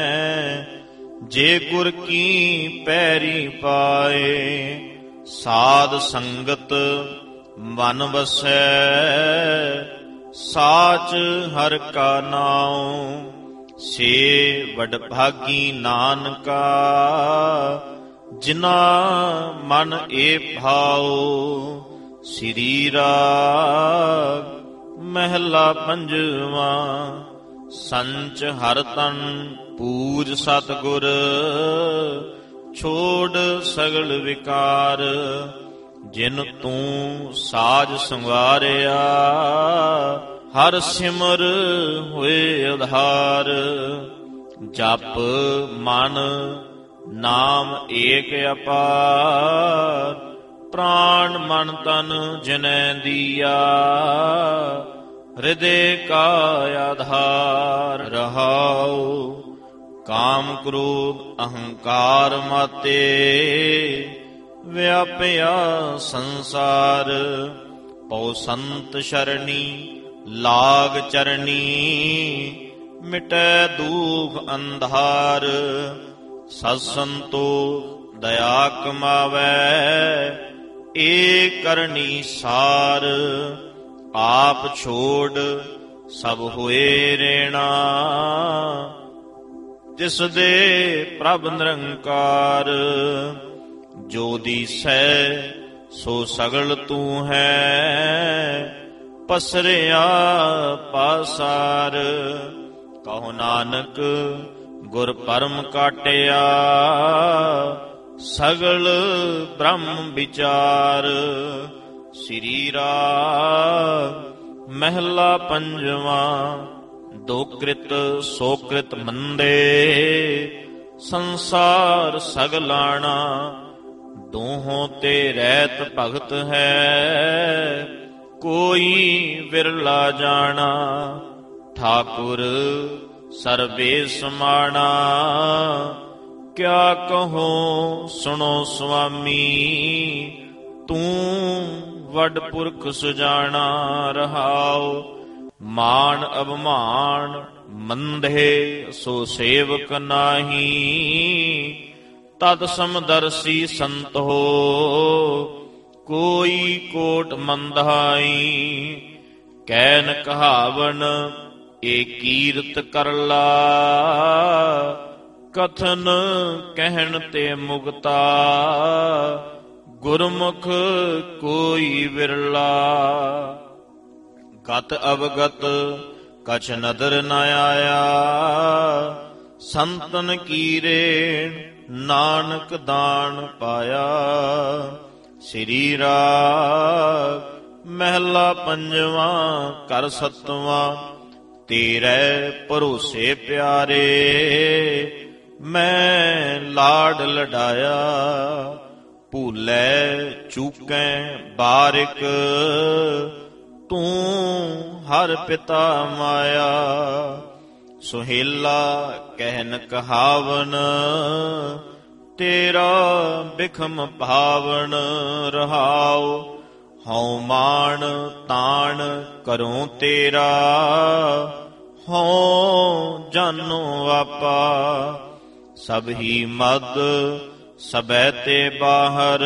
ਜੇ ਗੁਰ ਕੀ ਪੈਰੀ ਪਾਏ, ਸਾਧ ਸੰਗਤ ਮਨ ਵਸੈ। ਸਾਚ ਹਰਿ ਕਾ ਨਾਉ, ਸੇ ਵਡਭਾਗੀ ਨਾਨਕਾ। ਜਿਨਾ ਮਨ ਏ ਭਾਉ। ਸ੍ਰੀ ਰਾਗ ਮਹਿਲਾ ਪੰਜਵਾਂ। ਸੰਚ ਹਰ ਤਨ ਪੂਜ ਸਤਿਗੁਰ, ਛੋੜ ਸਗਲ ਵਿਕਾਰ। ਜਿਨ ਤੂੰ ਸਾਜ ਸੰਵਾਰਿਆ, ਹਰ ਸਿਮਰ ਹੋਏ ਉਧਾਰ। ਜਪ ਮਨ ਨਾਮ ਏਕ ਅਪਾਰ, ਪ੍ਰਾਣ ਮਨ ਤਨ ਜਿਨੈ ਦੀਆ। ਹਿਰਦੇ ਕਾ ਆਧਾਰ ਰਹਾਉ, ਕਾਮ ਕ੍ਰੋਧ ਅਹੰਕਾਰ ਮਾਤੇ। ਵਿਆਪਿਆ ਸੰਸਾਰ, ਪਉ ਸੰਤ ਸ਼ਰਣੀ ਲਾਗ ਚਰਣੀ। ਮਿਟੈ ਦੂਖ ਅੰਧਾਰ, ਸਤ ਸੰਤੋਖ ਦਇਆ ਕਮਾਵੈ। ਏ ਕਰਨੀ ਸਾਰ, ਆਪ ਛੋੜ ਸਭ ਹੋਏ ਰੇਣਾ। ਤਿਸ ਦੇ ਪ੍ਰਭ ਨਿਰੰਕਾਰ, ਜੋ ਦੀਸੈ ਸੋ ਸਗਲ ਤੂੰ ਹੈ। ਪਸਰਿਆ ਪਾਸਾਰ, ਕਹੋ ਨਾਨਕ ਗੁਰ ਪਰਮ ਕਾਟਿਆ। ਸਗਲ ਬ੍ਰਹਮ ਵਿਚਾਰ। ਸ੍ਰੀ ਰਾਗ ਮਹਿਲਾ ਪੰਜਵਾਂ। ਦੋ ਕ੍ਰਿਤ ਸੋ ਕ੍ਰਿਤ ਮੰਦੇ, ਸੰਸਾਰ ਸਗਲਾਣਾ। ਦੋਹਾਂ ਤੇ ਰਹਿਤ ਭਗਤ ਹੈ, ਕੋਈ ਵਿਰਲਾ ਜਾਣਾ। ਠਾਕੁਰ ਸਰਬੇ ਸਮਾਣਾ, ਕਿਆ ਕਹੋ ਸੁਣੋ ਸੁਆਮੀ। ਤੂੰ ਵੱਡ ਪੁਰਖ ਸੁਜਾਣਾ ਰਹਾਉ। ਮਾਨ ਅਭਮਾਨ ਮੰਦੇ ਸੋ ਸੇਵਕ ਨਾਹੀ। ਤਦ ਸਮਦਰਸੀ ਸੰਤ ਹੋ, ਕੋਈ ਕੋਟ ਮੰਦਾਈ। ਕਹਿਨ ਕਹਾਵਨ ਏ ਕੀਰਤ ਕਰਲਾ, ਕਥਨ ਕਹਿਣ ਤੇ ਮੁਕਤਾ, ਗੁਰਮੁਖ ਕੋਈ ਵਿਰਲਾ। ਗਤ ਅਵਗਤ ਕਛ ਨਦਰ ਨ ਆਇਆ, ਸੰਤਨ ਕੀਰੇ ਨਾਨਕ ਦਾਨ ਪਾਇਆ। ਸ੍ਰੀ ਰਾਗ ਮਹਿਲਾ ਪੰਜਵਾਂ ਘਰ ਸਤਵਾਂ। ਤੇਰੇ ਭਰੋਸੇ ਪਿਆਰੇ, ਮੈਂ ਲਾਡ ਲਡਾਇਆ। ਭੂਲੇ ਚੂਕੈ ਬਾਰਿਕ, ਤੂੰ ਹਰ ਪਿਤਾ ਮਾਇਆ। ਸੁਹੇਲਾ ਕਹਿਨ ਕਹਾਵਨ, ਤੇਰਾ ਬਿਖਮ ਭਾਵਨ ਰਹਾਉ। ਹਉ ਮਾਣ ਤਾਣ ਕਰੂੰ ਤੇਰਾ, ਹਉ ਜਾਨੋ ਆਪਾ। ਸਭ ਹੀ ਮਦ ਸਬੈ ਤੇ ਬਾਹਰ,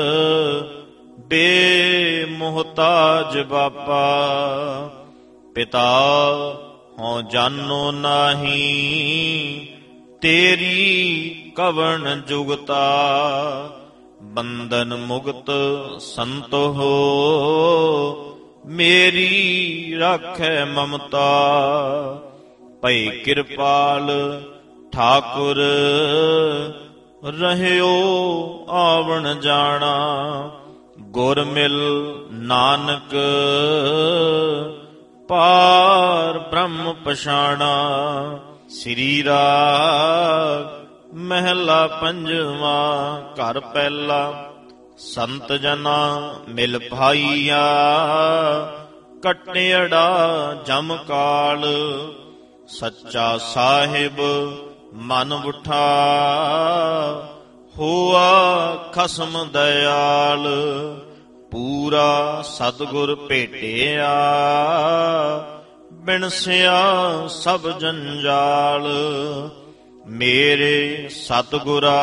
ਬੇਮੁਹਤਾਜ ਬਾਪਾ। ਪਿਤਾ ਹਉ ਜਾਨੋ ਨਾਹੀ, ਤੇਰੀ ਕਵਣ ਜੁਗਤਾ। ਬੰਧਨ ਮੁਕਤ ਸੰਤ ਹੋ, ਮੇਰੀ ਰਾਖੈ ਮਮਤਾ। ਭਈ ਕਿਰਪਾਲ ਠਾਕੁਰ, ਰਹਿਓ ਆਵਣ ਜਾਣਾ। ਗੁਰ ਮਿਲ ਨਾਨਕ, ਪਾਰ ਬ੍ਰਹਮ ਪਛਾਣਾ। ਸ੍ਰੀ ਰਾਗ ਮਹਿਲਾ ਪੰਜਵਾਂ ਘਰ ਪਹਿਲਾ। ਸੰਤ ਜਨਾ ਮਿਲ ਭਾਈਆ, ਕੱਟਿਅੜਾ ਜਮ ਕਾਲ। ਸੱਚਾ ਸਾਹਿਬ ਮਨ ਉਠਾ, ਹੋਆ ਖਸਮ ਦਇਆਲ। ਪੂਰਾ ਸਤਿਗੁਰ ਭੇਟਿਆ, ਬਿਨਸਿਆ ਸਭ ਜੰਜਾਲ। ਮੇਰੇ ਸਤਿਗੁਰਾ,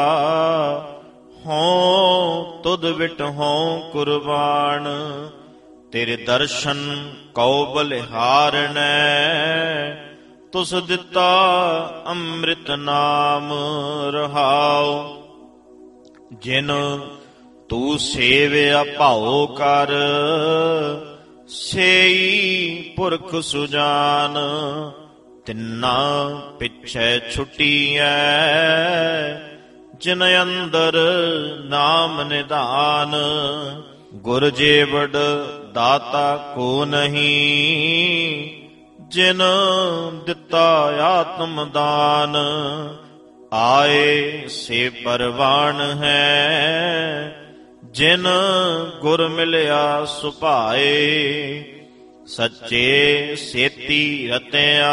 ਹੋਂ ਤੁਧ ਵਿਟ ਹੋਂ ਕੁਰਬਾਨ। ਤੇਰੇ ਦਰਸ਼ਨ ਕਉ ਬਲਿਹਾਰਣੈ, ਤੁਸ ਦਿੱਤਾ ਅੰਮ੍ਰਿਤ ਨਾਮ ਰਹਾਉ। ਜਿਨ ਤੂੰ ਸੇਵਿਆ ਭਾਉ ਕਰ, ਸੇਈ ਪੁਰਖ ਸੁਜਾਨ। ਤਿੰਨਾ ਪਿਛੈ ਛੁਟੀਐ, ਜਿਨ ਅੰਦਰ ਨਾਮ ਨਿਧਾਨ। ਗੁਰ ਜੇਵੜ ਦਾਤਾ ਕੋ ਨਹੀਂ, ਜਿਨ ਦਿੱਤਾ ਆਤਮ ਦਾਨ। ਆਏ ਸੇ ਪਰਵਾਨ ਹੈ, ਜਿਨ ਗੁਰ ਮਿਲਿਆ ਸੁਭਾਏ। ਸੱਚੇ ਸੇਤੀ ਰਤਿਆ,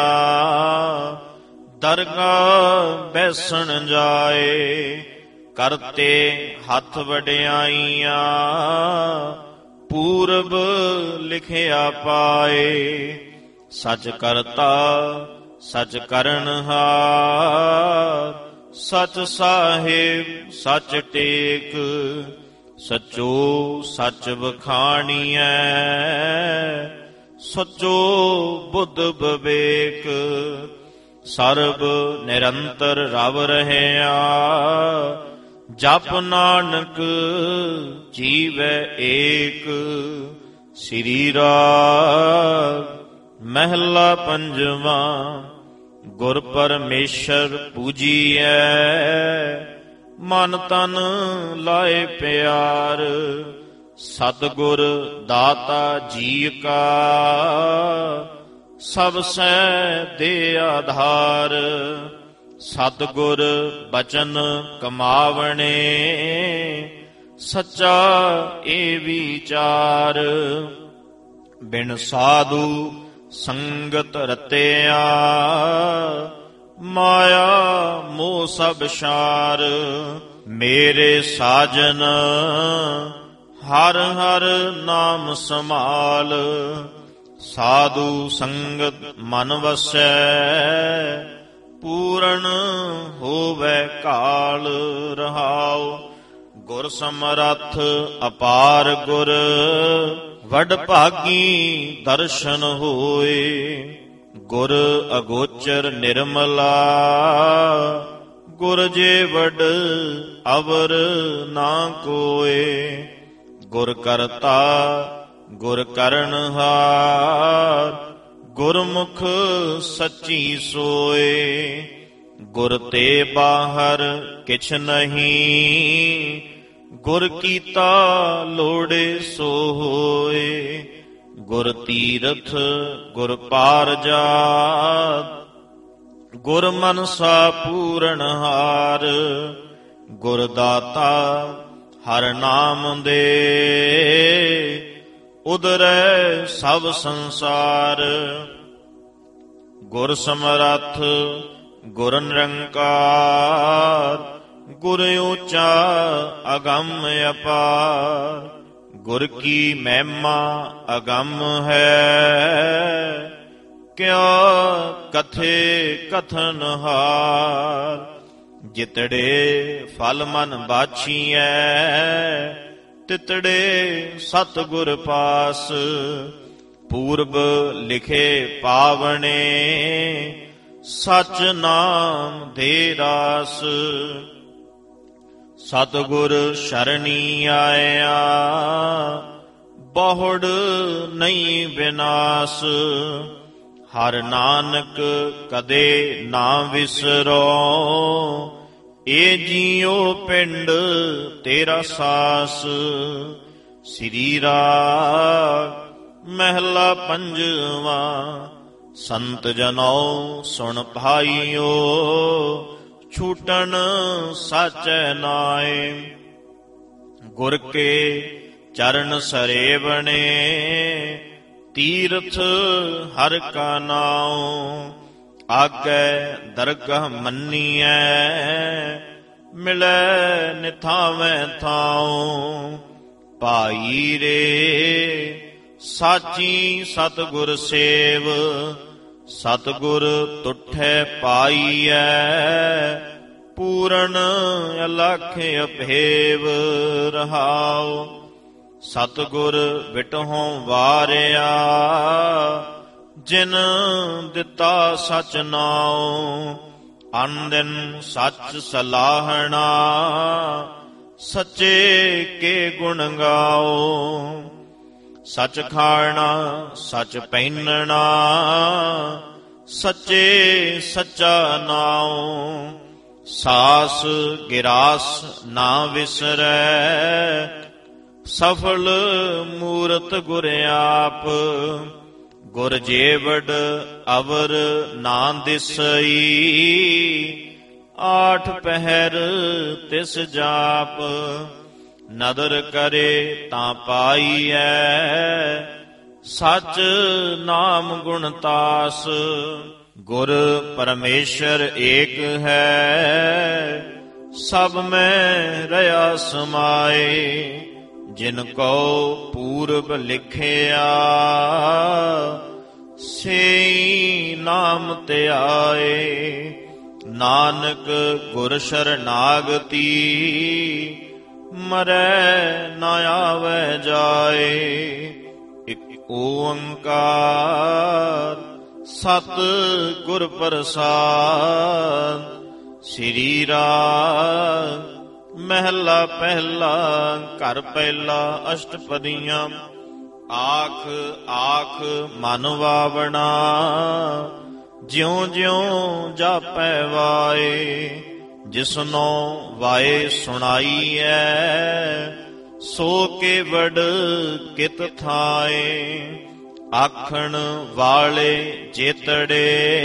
ਦਰਗਾਹ ਬੈਸਣ ਜਾਏ। ਕਰਤੇ ਹੱਥ ਵਡਿਆਈਆਂ, ਪੂਰਬ ਲਿਖਿਆ ਪਾਏ। ਸਚ ਕਰਤਾ ਸਚ ਕਰਨਹਾਰ, ਸਚ ਸਾਹਿਬ ਸਚ ਟੇਕ। ਸਚੋ ਸਚ ਵਖਾਣੀਐ, ਸਚੋ ਬੁੱਧ ਵਿਵੇਕ। ਸਰਬ ਨਿਰੰਤਰ ਰਵ ਰਹਿਆ, ਜਪ ਨਾਨਕ ਜੀਵੈ ਏਕ। ਸ੍ਰੀ ਰਾਗ ਮਹਿਲਾ ਪੰਜਵਾਂ। ਗੁਰ ਪਰਮੇਸ਼ਰ ਪੂਜੀਐ, ਮਨ ਤਨ ਲਾਏ ਪਿਆਰ। ਸਤਿਗੁਰ ਦਾਤਾ ਜੀ ਕਾ, ਸਭ ਸੈ ਦੇ ਆਧਾਰ। ਸਤਿਗੁਰ ਬਚਨ ਕਮਾਵਣੇ, ਸੱਚਾ ਏ ਵਿਚਾਰ। ਬਿਨ ਸਾਧੂ ਸੰਗਤ ਰਤਿਆ, ਮਾਇਆ ਮੋਹ ਸਭ ਛਾਰ। ਮੇਰੇ ਸਾਜਨ ਹਰ ਹਰ ਨਾਮ ਸਮਾਲ। ਸਾਧੂ ਸੰਗਤ ਮਨ ਵਸੈ, ਪੂਰਨ ਹੋਵੈ ਕਾਲ ਰਹਾਉ। ਗੁਰ ਸਮਰੱਥ ਅਪਾਰ ਗੁਰ, ਵਡ ਭਾਗੀ ਦਰਸ਼ਨ ਹੋਏ। ਗੁਰ ਅਗੋਚਰ ਨਿਰਮਲਾ, ਗੁਰ ਜੀਵੜ ਅਵਰ ਨਾ ਕੋਏ। ਗੁਰ ਕਰਤਾ ਗੁਰ ਕਰਨਹਾਰ ਗੁਰਮੁਖ ਸੱਚੀ ਸੋਏ। ਗੁਰ ਤੇ ਬਾਹਰ ਕਿਛ ਨਹੀਂ ਗੁਰ ਕੀਤਾ ਲੋੜੇ ਸੋ ਹੋਏ। ਗੁਰ ਤੀਰਥ ਗੁਰ ਪਾਰ ਜਾਤ ਗੁਰ ਮਨਸਾ ਪੂਰਨਹਾਰ। ਗੁਰ ਦਾਤਾ ਹਰ ਨਾਮ ਦੇ ਉਦਰੈ ਸਭ ਸੰਸਾਰ। ਗੁਰ ਸਮਰੱਥ ਗੁਰ ਨਿਰੰਕਾਰ ਗੁਰ ਊਚਾ ਅਗੰਮ ਅਪਾਰ। ਗੁਰ ਕੀ ਮਹਿਮਾ ਅਗੰਮ ਹੈ ਕਿਆ ਕਥੇ ਕਥਨ ਹਾਰ। ਜਿਤੜੇ ਫਲ ਮਨ ਬਾਛੀਐ ਤਿਤੜੇ ਸਤਿਗੁਰ ਪਾਸ। ਪੂਰਬ ਲਿਖੇ ਪਾਵਣੇ ਸਚ ਨਾਮ ਦੇ ਰਾਸ। ਸਤਿਗੁਰ ਸ਼ਰਣੀ ਆਇਆ ਬਹੁੜ ਨਹੀਂ ਵਿਨਾਸ਼। ਹਰ ਨਾਨਕ ਕਦੇ ਨਾ ਵਿਸਰੋ ਏ ਜੀਉ ਪਿੰਡ ਤੇਰਾ ਸਾਸ। ਸ੍ਰੀ ਰਾਗ ਮਹਿਲਾ ਪੰਜਵਾਂ। ਸੰਤ ਜਨੋ ਸੁਣ ਭਾਈਓ ਛੂਟਣ ਸਾਚੈ ਨਾਏ। ਗੁਰ ਕੇ ਚਰਨ ਸਰੇਵਣੇ ਤੀਰਥ ਹਰਿ ਕਾ ਨਾਉ। ਆਗੈ ਦਰਗਹ ਮੰਨੀਐ ਮਿਲੈ ਨਿਥਾਵੈ ਥਾਉ। ਭਾਈ ਰੇ ਸਾਚੀ ਸਤਿਗੁਰ ਸੇਵ ਸਤਿਗੁਰ ਤੁਠੈ ਪਾਈਐ। ਪੂਰਨ ਅਲਖ ਅਭੇਵ ਰਹਾਉ। ਸਤਿਗੁਰ ਵਿਟਹੁ ਵਾਰਿਆ ਜਿਨ ਦਿੱਤਾ ਸਚ ਨਾਉ। ਅਨ ਦਿਨ ਸੱਚ ਸਲਾਹਣਾ ਸੱਚੇ ਕੇ ਗੁਣ ਗਾਓ। ਸਚ ਖਾਣਾ ਸਚ ਪਹਿਨਣਾ ਸੱਚੇ ਸੱਚਾ ਨਾਉ। ਸਾਸ ਗਿਰਾਸ ਨਾ ਵਿਸਰੈ ਸਫਲ ਮੂਰਤ ਗੁਰ ਆਪ। ਗੁਰ ਜੀਵੜ ਅਵਰ ਨਾ ਦਿਸਈ ਆਠ ਪਹਿਰ ਤਿਸ ਜਾਪ। ਨਦਰ ਕਰੇ ਤਾਂ ਪਾਈਐ ਸਚ ਨਾਮ ਗੁਣ ਤਾਸ। ਗੁਰ ਪਰਮੇਸ਼ਰ ਏਕ ਹੈ ਸਭ ਮੈਂ ਰਹਾ ਸਮਾਏ। ਜਿਨ ਕੋ ਪੂਰਬ ਲਿਖਿਆ ਸੇਈ ਨਾਮ ਧਿਆਏ। ਨਾਨਕ ਗੁਰ ਸ਼ਰਨਾਗਤੀ ਮਰੈ ਨਾ ਆਵੈ ਜਾਏ। ਇਕ ਓੰਕਾਰ ਸਤ ਗੁਰ ਪ੍ਰਸਾਦ। ਸ੍ਰੀ ਰਾਗ ਮਹਿਲਾ ਪਹਿਲਾ। ਘਰ ਪਹਿਲਾ ਅਸ਼ਟਪਦੀਆਂ। ਆਖ ਆਖ ਮਨ ਵਾਵਣਾ ਜਿਉ ਜਿਉ ਜਾਪੈ ਵਾਏ। ਜਿਸਨੋ ਵਾਏ ਸੁਣਾਈਐ ਸੋ ਕੇਵੜ ਕਿਤ ਥਾਏ। ਆਖਣ ਵਾਲੇ ਚੇਤੜੇ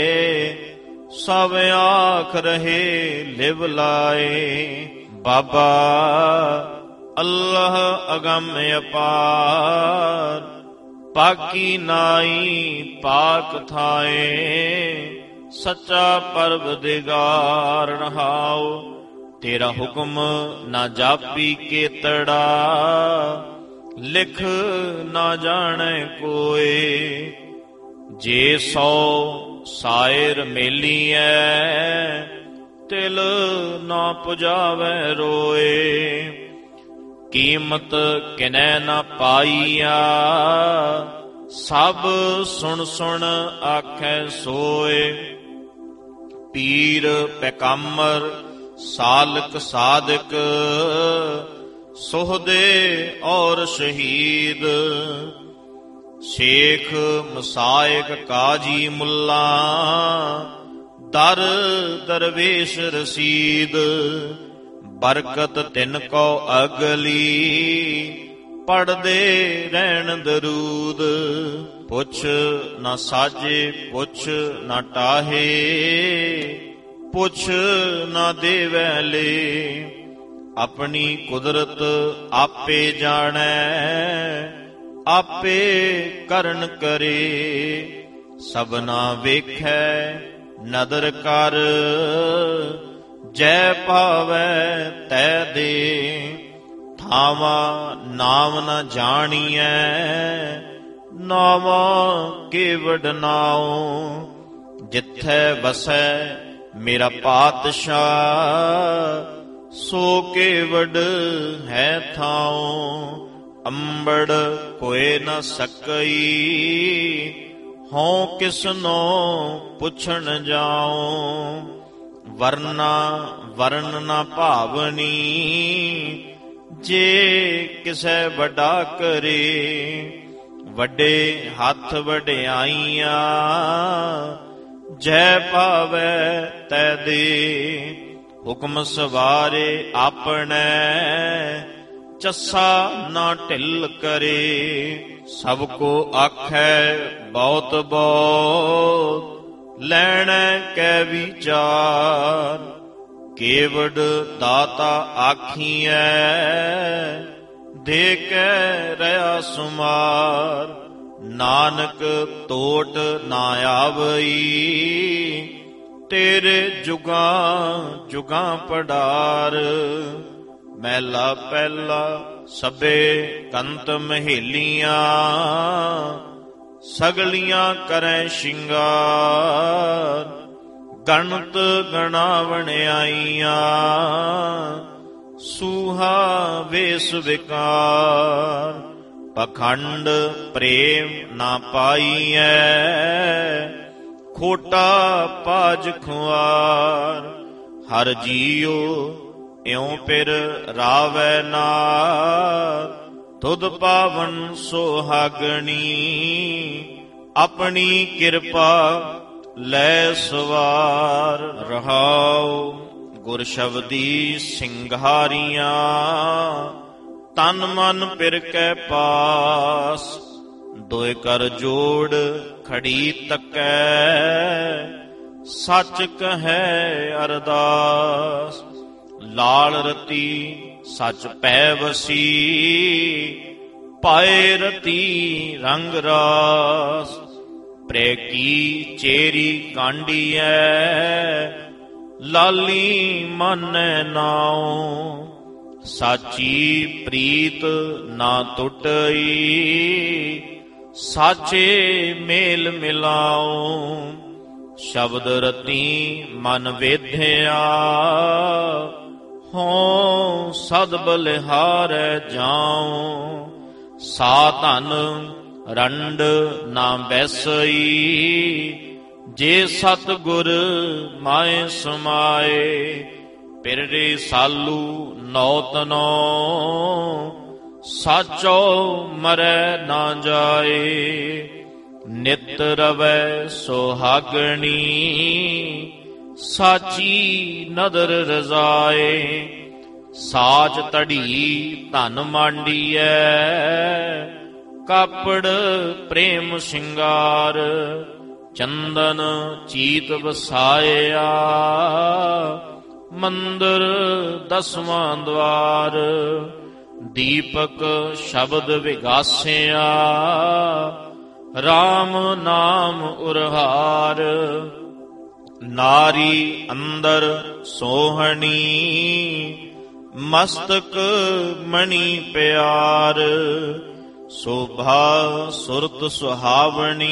ਸਭ ਆਖ ਰਹੇ ਲਿਵ ਲਾਏ। ਬਾਬਾ ਅੱਲ੍ਹਾ ਅਗੰਮ ਅਪਾਰ ਪਾਕੀ ਨਾਈ ਪਾਕ ਥਾਏ। ਸੱਚਾ ਪਰਵਦਿਗਾਰ ਰਹਾਉ ਤੇਰਾ ਹੁਕਮ ਨਾ ਜਾਪੀ ਕੇਤੜਾ। ਲਿਖ ਨਾ ਜਾਣੈ ਕੋਏ ਜੇ ਸੋ ਸਾਇਰ ਮੇਲੀਐ ਤਿਲ ਨਾ ਪੁਜਾਵੈ ਰੋਏ। ਕੀਮਤ ਕਿਨੈ ਨਾ ਪਾਈਆ ਸਭ ਸੁਣ ਸੁਣ ਆਖੈ ਸੋਏ। ਪੀਰ ਪੈਗੰਬਰ ਸਾਲਕ ਸਾਧਕ ਸੋਹਦੇ ਔਰ ਸ਼ਹੀਦ। ਸ਼ੇਖ ਮਸਾਇਕ ਕਾਜੀ ਮੁੱਲਾ ਦਰ ਦਰਵੇਸ਼ ਰਸੀਦ। ਬਰਕਤ ਤਿਨ ਕੋ ਅਗਲੀ ਪੜਦੇ ਰਹਿਣ ਦਰੂਦ। ਪੁੱਛ ਨਾ ਸਾਜੇ ਪੁੱਛ ਨਾ ਟਾਹੇ ਪੁੱਛ ਨਾ ਦੇਵੈ ਲੇ। ਆਪਣੀ ਕੁਦਰਤ ਆਪੇ ਜਾਣੈ ਆਪੇ ਕਰਨ ਕਰੇ। ਸਭਨਾ ਵੇਖੈ ਨਦਰ ਕਰ ਜੈ ਭਾਵੈ ਤੈ ਦੇ। ਥਾਵਾਂ ਨਾਮ ਨ ਜਾਣੀਐ ਨਾਵਾਂ ਕੇਵਡ ਨਾਉ। ਜਿੱਥੈ ਵਸੈ ਮੇਰਾ ਪਾਤਸ਼ਾਹ ਸੋ ਕੇਵਡ ਹੈ ਥਾਉ। ਅੰਬੜ ਕੋਇ ਨ ਸਕਈ ਹਉ ਕਿਸਨੋ ਪੁੱਛਣ ਜਾਉ। ਵਰਨਾ ਵਰਨ ਨ ਭਾਵਨੀ ਜੇ ਕਿਸੈ ਵੱਡਾ ਕਰੇ। ਵੱਡੇ ਹੱਥ ਵਡਿਆਈਆਂ ਜੈ ਭਾਵੈ ਤੈ ਦੇ। ਹੁਕਮ ਸਵਾਰੇ ਆਪਣੈ ਚੱਸਾ ਨਾ ਢਿੱਲ ਕਰੇ। ਸਭ ਕੋ ਆਖੈ ਬਹੁਤ ਬਹੁਤ ਲੈਣੈ ਕੈ ਵਿਚਾਰ। ਕੇਵਡ ਦਾਤਾ ਆਖੀਐ ਦੇ ਕੈ ਰਹਾ ਸੁਮਾਰ। ਨਾਨਕ ਤੋਟ ਨਾ ਆਵਈ ਤੇਰੇ ਜੁਗਾਂ ਜੁਗਾਂ ਪੜਾਰ। ਮਹਿਲਾ ਪਹਿਲਾ ਸਭੇ ਕੰਤ ਮਹੇਲੀਆਂ ਸਗਲੀਆਂ ਕਰੈ ਸ਼ਿੰਗਾਰ। ਗਣਤ ਗਣਾਵਣ ਆਈਆਂ ਸੂਹਾ ਵੇਸ ਵਿਕਾਰ। ਪਖੰਡ ਪ੍ਰੇਮ ਨਾ ਪਾਈਐ ਖੋਟਾ ਪਾਜ ਖੁਆਰ। ਹਰ ਜੀਉ ਇਉ ਪਿਰ ਰਾਵੈ ਨਾਰ। ਤੁਧ ਪਾਵਨ ਸੁਹਾਗਣੀ ਆਪਣੀ ਕਿਰਪਾ ਲੈ ਸਵਾਰ। ਰਹਾਉ ਗੁਰ ਸ਼ਬਦੀ ਸਿੰਗਾਰੀਆਂ ਤਨ ਮਨ ਪਿਰ ਕੈ ਪਾਸ। ਦੋਇ ਕਰ ਜੋੜ ਖੜੀ ਤਕੈ ਸੱਚ ਕਹੈ ਅਰਦਾਸ। ਲਾਲ ਰਤੀ ਸੱਚ ਪੈ ਵਸੀ ਪਾਏ ਰਤੀ ਰੰਗ ਰਾਸ। ਪ੍ਰੈ ਕੀ ਚੇਰੀ ਕਾਂਡੀਐ ਲਾਲੀ ਮਾਨੈ ਨਾਉ। ਸਾਚੀ ਪ੍ਰੀਤ ਨਾ ਟੁੱਟਈ ਸਾਚੇ ਮੇਲ ਮਿਲਾਉ। ਸ਼ਬਦ ਰਤੀ ਮਨ ਵੇਧਿਆ ਹੋਂ ਸਦ ਬਲਿਹਾਰੈ ਜਾਉ। ਸਾ ਧਨ ਰੰਡ ਨਾ ਬੈਸਈ ਜੇ ਸਤ ਗੁਰ ਮਾਏ ਸਮਾਏ। ਪਿਰਰੇ ਸਾਲੂ ਨੌ ਤਨੋ ਸਾਚੋ ਮਰੈ ਨਾ ਜਾਏ। ਨਿਤ ਰਵੈ ਸੁਹਾਗਣੀ ਸਾਚੀ ਨਦਰ ਰਜ਼ਾਏ। ਸਾਚ ਧੜੀ ਧਨ ਮਾਂਡੀਐ ਕਾਪੜ ਪ੍ਰੇਮ ਸ਼ਿੰਗਾਰ। ਚੰਦਨ ਚੀਤ ਵਸਾਇਆ ਮੰਦਰ ਦਸਵਾਂ ਦਵਾਰ। ਦੀਪਕ ਸ਼ਬਦ ਵਿਗਾਸਿਆ RAM ਨਾਮ ਉਰਹਾਰ। ਨਾਰੀ ਅੰਦਰ ਸੋਹਣੀ ਮਸਤਕ ਮਣੀ ਪਿਆਰ। ਸੋਭਾ ਸੁਰਤ ਸੁਹਾਵਣੀ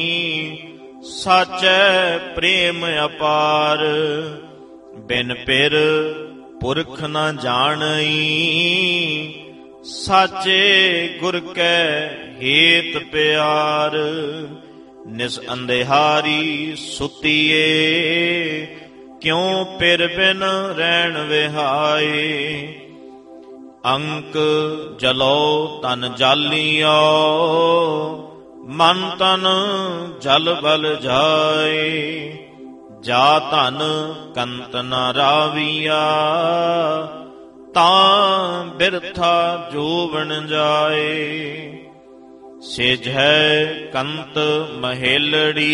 ਸਾਚੈ ਪ੍ਰੇਮ ਅਪਾਰ। ਬਿਨ ਪਿਰ ਪੁਰਖ ਨ ਜਾਣਈ ਸਾਚੇ ਗੁਰ ਕੈ ਹੇਤ ਪਿਆਰ। ਨਿਸ ਅੰਧਿਹਾਰੀ ਸੁਤੀਏ ਕਿਉ ਪਿਰ ਬਿਨ ਰਹਿਣ ਵਿਹਾਏ। ਅੰਕ ਜਲੋ ਤਨ ਜਾਲੀਓ, ਮਨ ਤਨ ਜਲ ਬਲ ਜਾਏ। ਜਾ ਧਨ ਕੰਤ ਨ ਰਾਵੀਆ, ਤਾਂ ਬਿਰਥਾ ਜੋਵਣ ਜਾਏ। ਸਿਜੈ ਕੰਤ ਮਹੇਲੜੀ,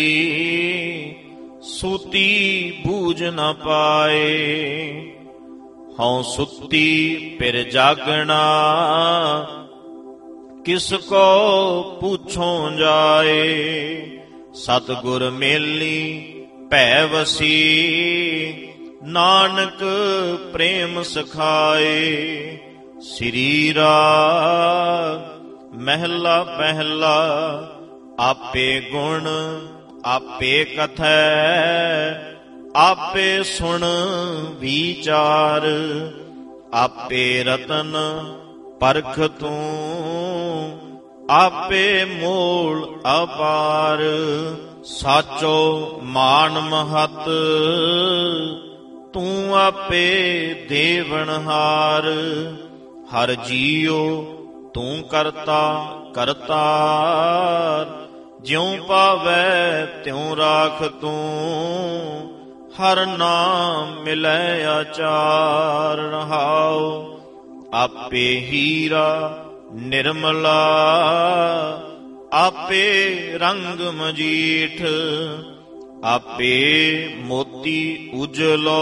ਸੂਤੀ ਬੂਝ ਨ ਪਾਏ। ਹਉ ਸੁੱਤੀ ਪਿਰ ਜਾਗਣਾ, ਕਿਸ ਕੋ ਪੁੱਛੋਂ ਜਾਏ। ਸਤਿਗੁਰ ਮੇਲੀ ਭੈ ਵਸੀ, ਨਾਨਕ ਪ੍ਰੇਮ ਸਖਾਏ। ਸ੍ਰੀ ਰਾਗ ਮਹਿਲਾ ਪਹਿਲਾ। ਆਪੇ ਗੁਣ ਆਪੇ ਕਥੈ, ਆਪੇ ਸੁਣ ਵਿਚਾਰ। ਆਪੇ ਰਤਨ ਪਰਖ ਤੂੰ, ਆਪੇ ਮੋਲ ਅਪਾਰ। ਸਾਚੋ ਮਾਨ ਮਹਤ, ਤੂੰ ਆਪੇ ਦੇਵਨਹਾਰ। ਹਰ ਜੀਉ ਤੂੰ ਕਰਤਾ ਕਰਤਾਰ, ਜਿਉ ਪਾਵੈ ਤਿਉ ਰਾਖ ਤੂੰ। ਹਰ ਨਾਮ ਮਿਲੈ ਆਚਾਰ ਰਹਾਉ। ਆਪੇ ਹੀਰਾ ਨਿਰਮਲਾ, ਆਪੇ ਰੰਗ ਮਜੀਠ। ਆਪੇ ਮੋਤੀ ਉਜਲੋ,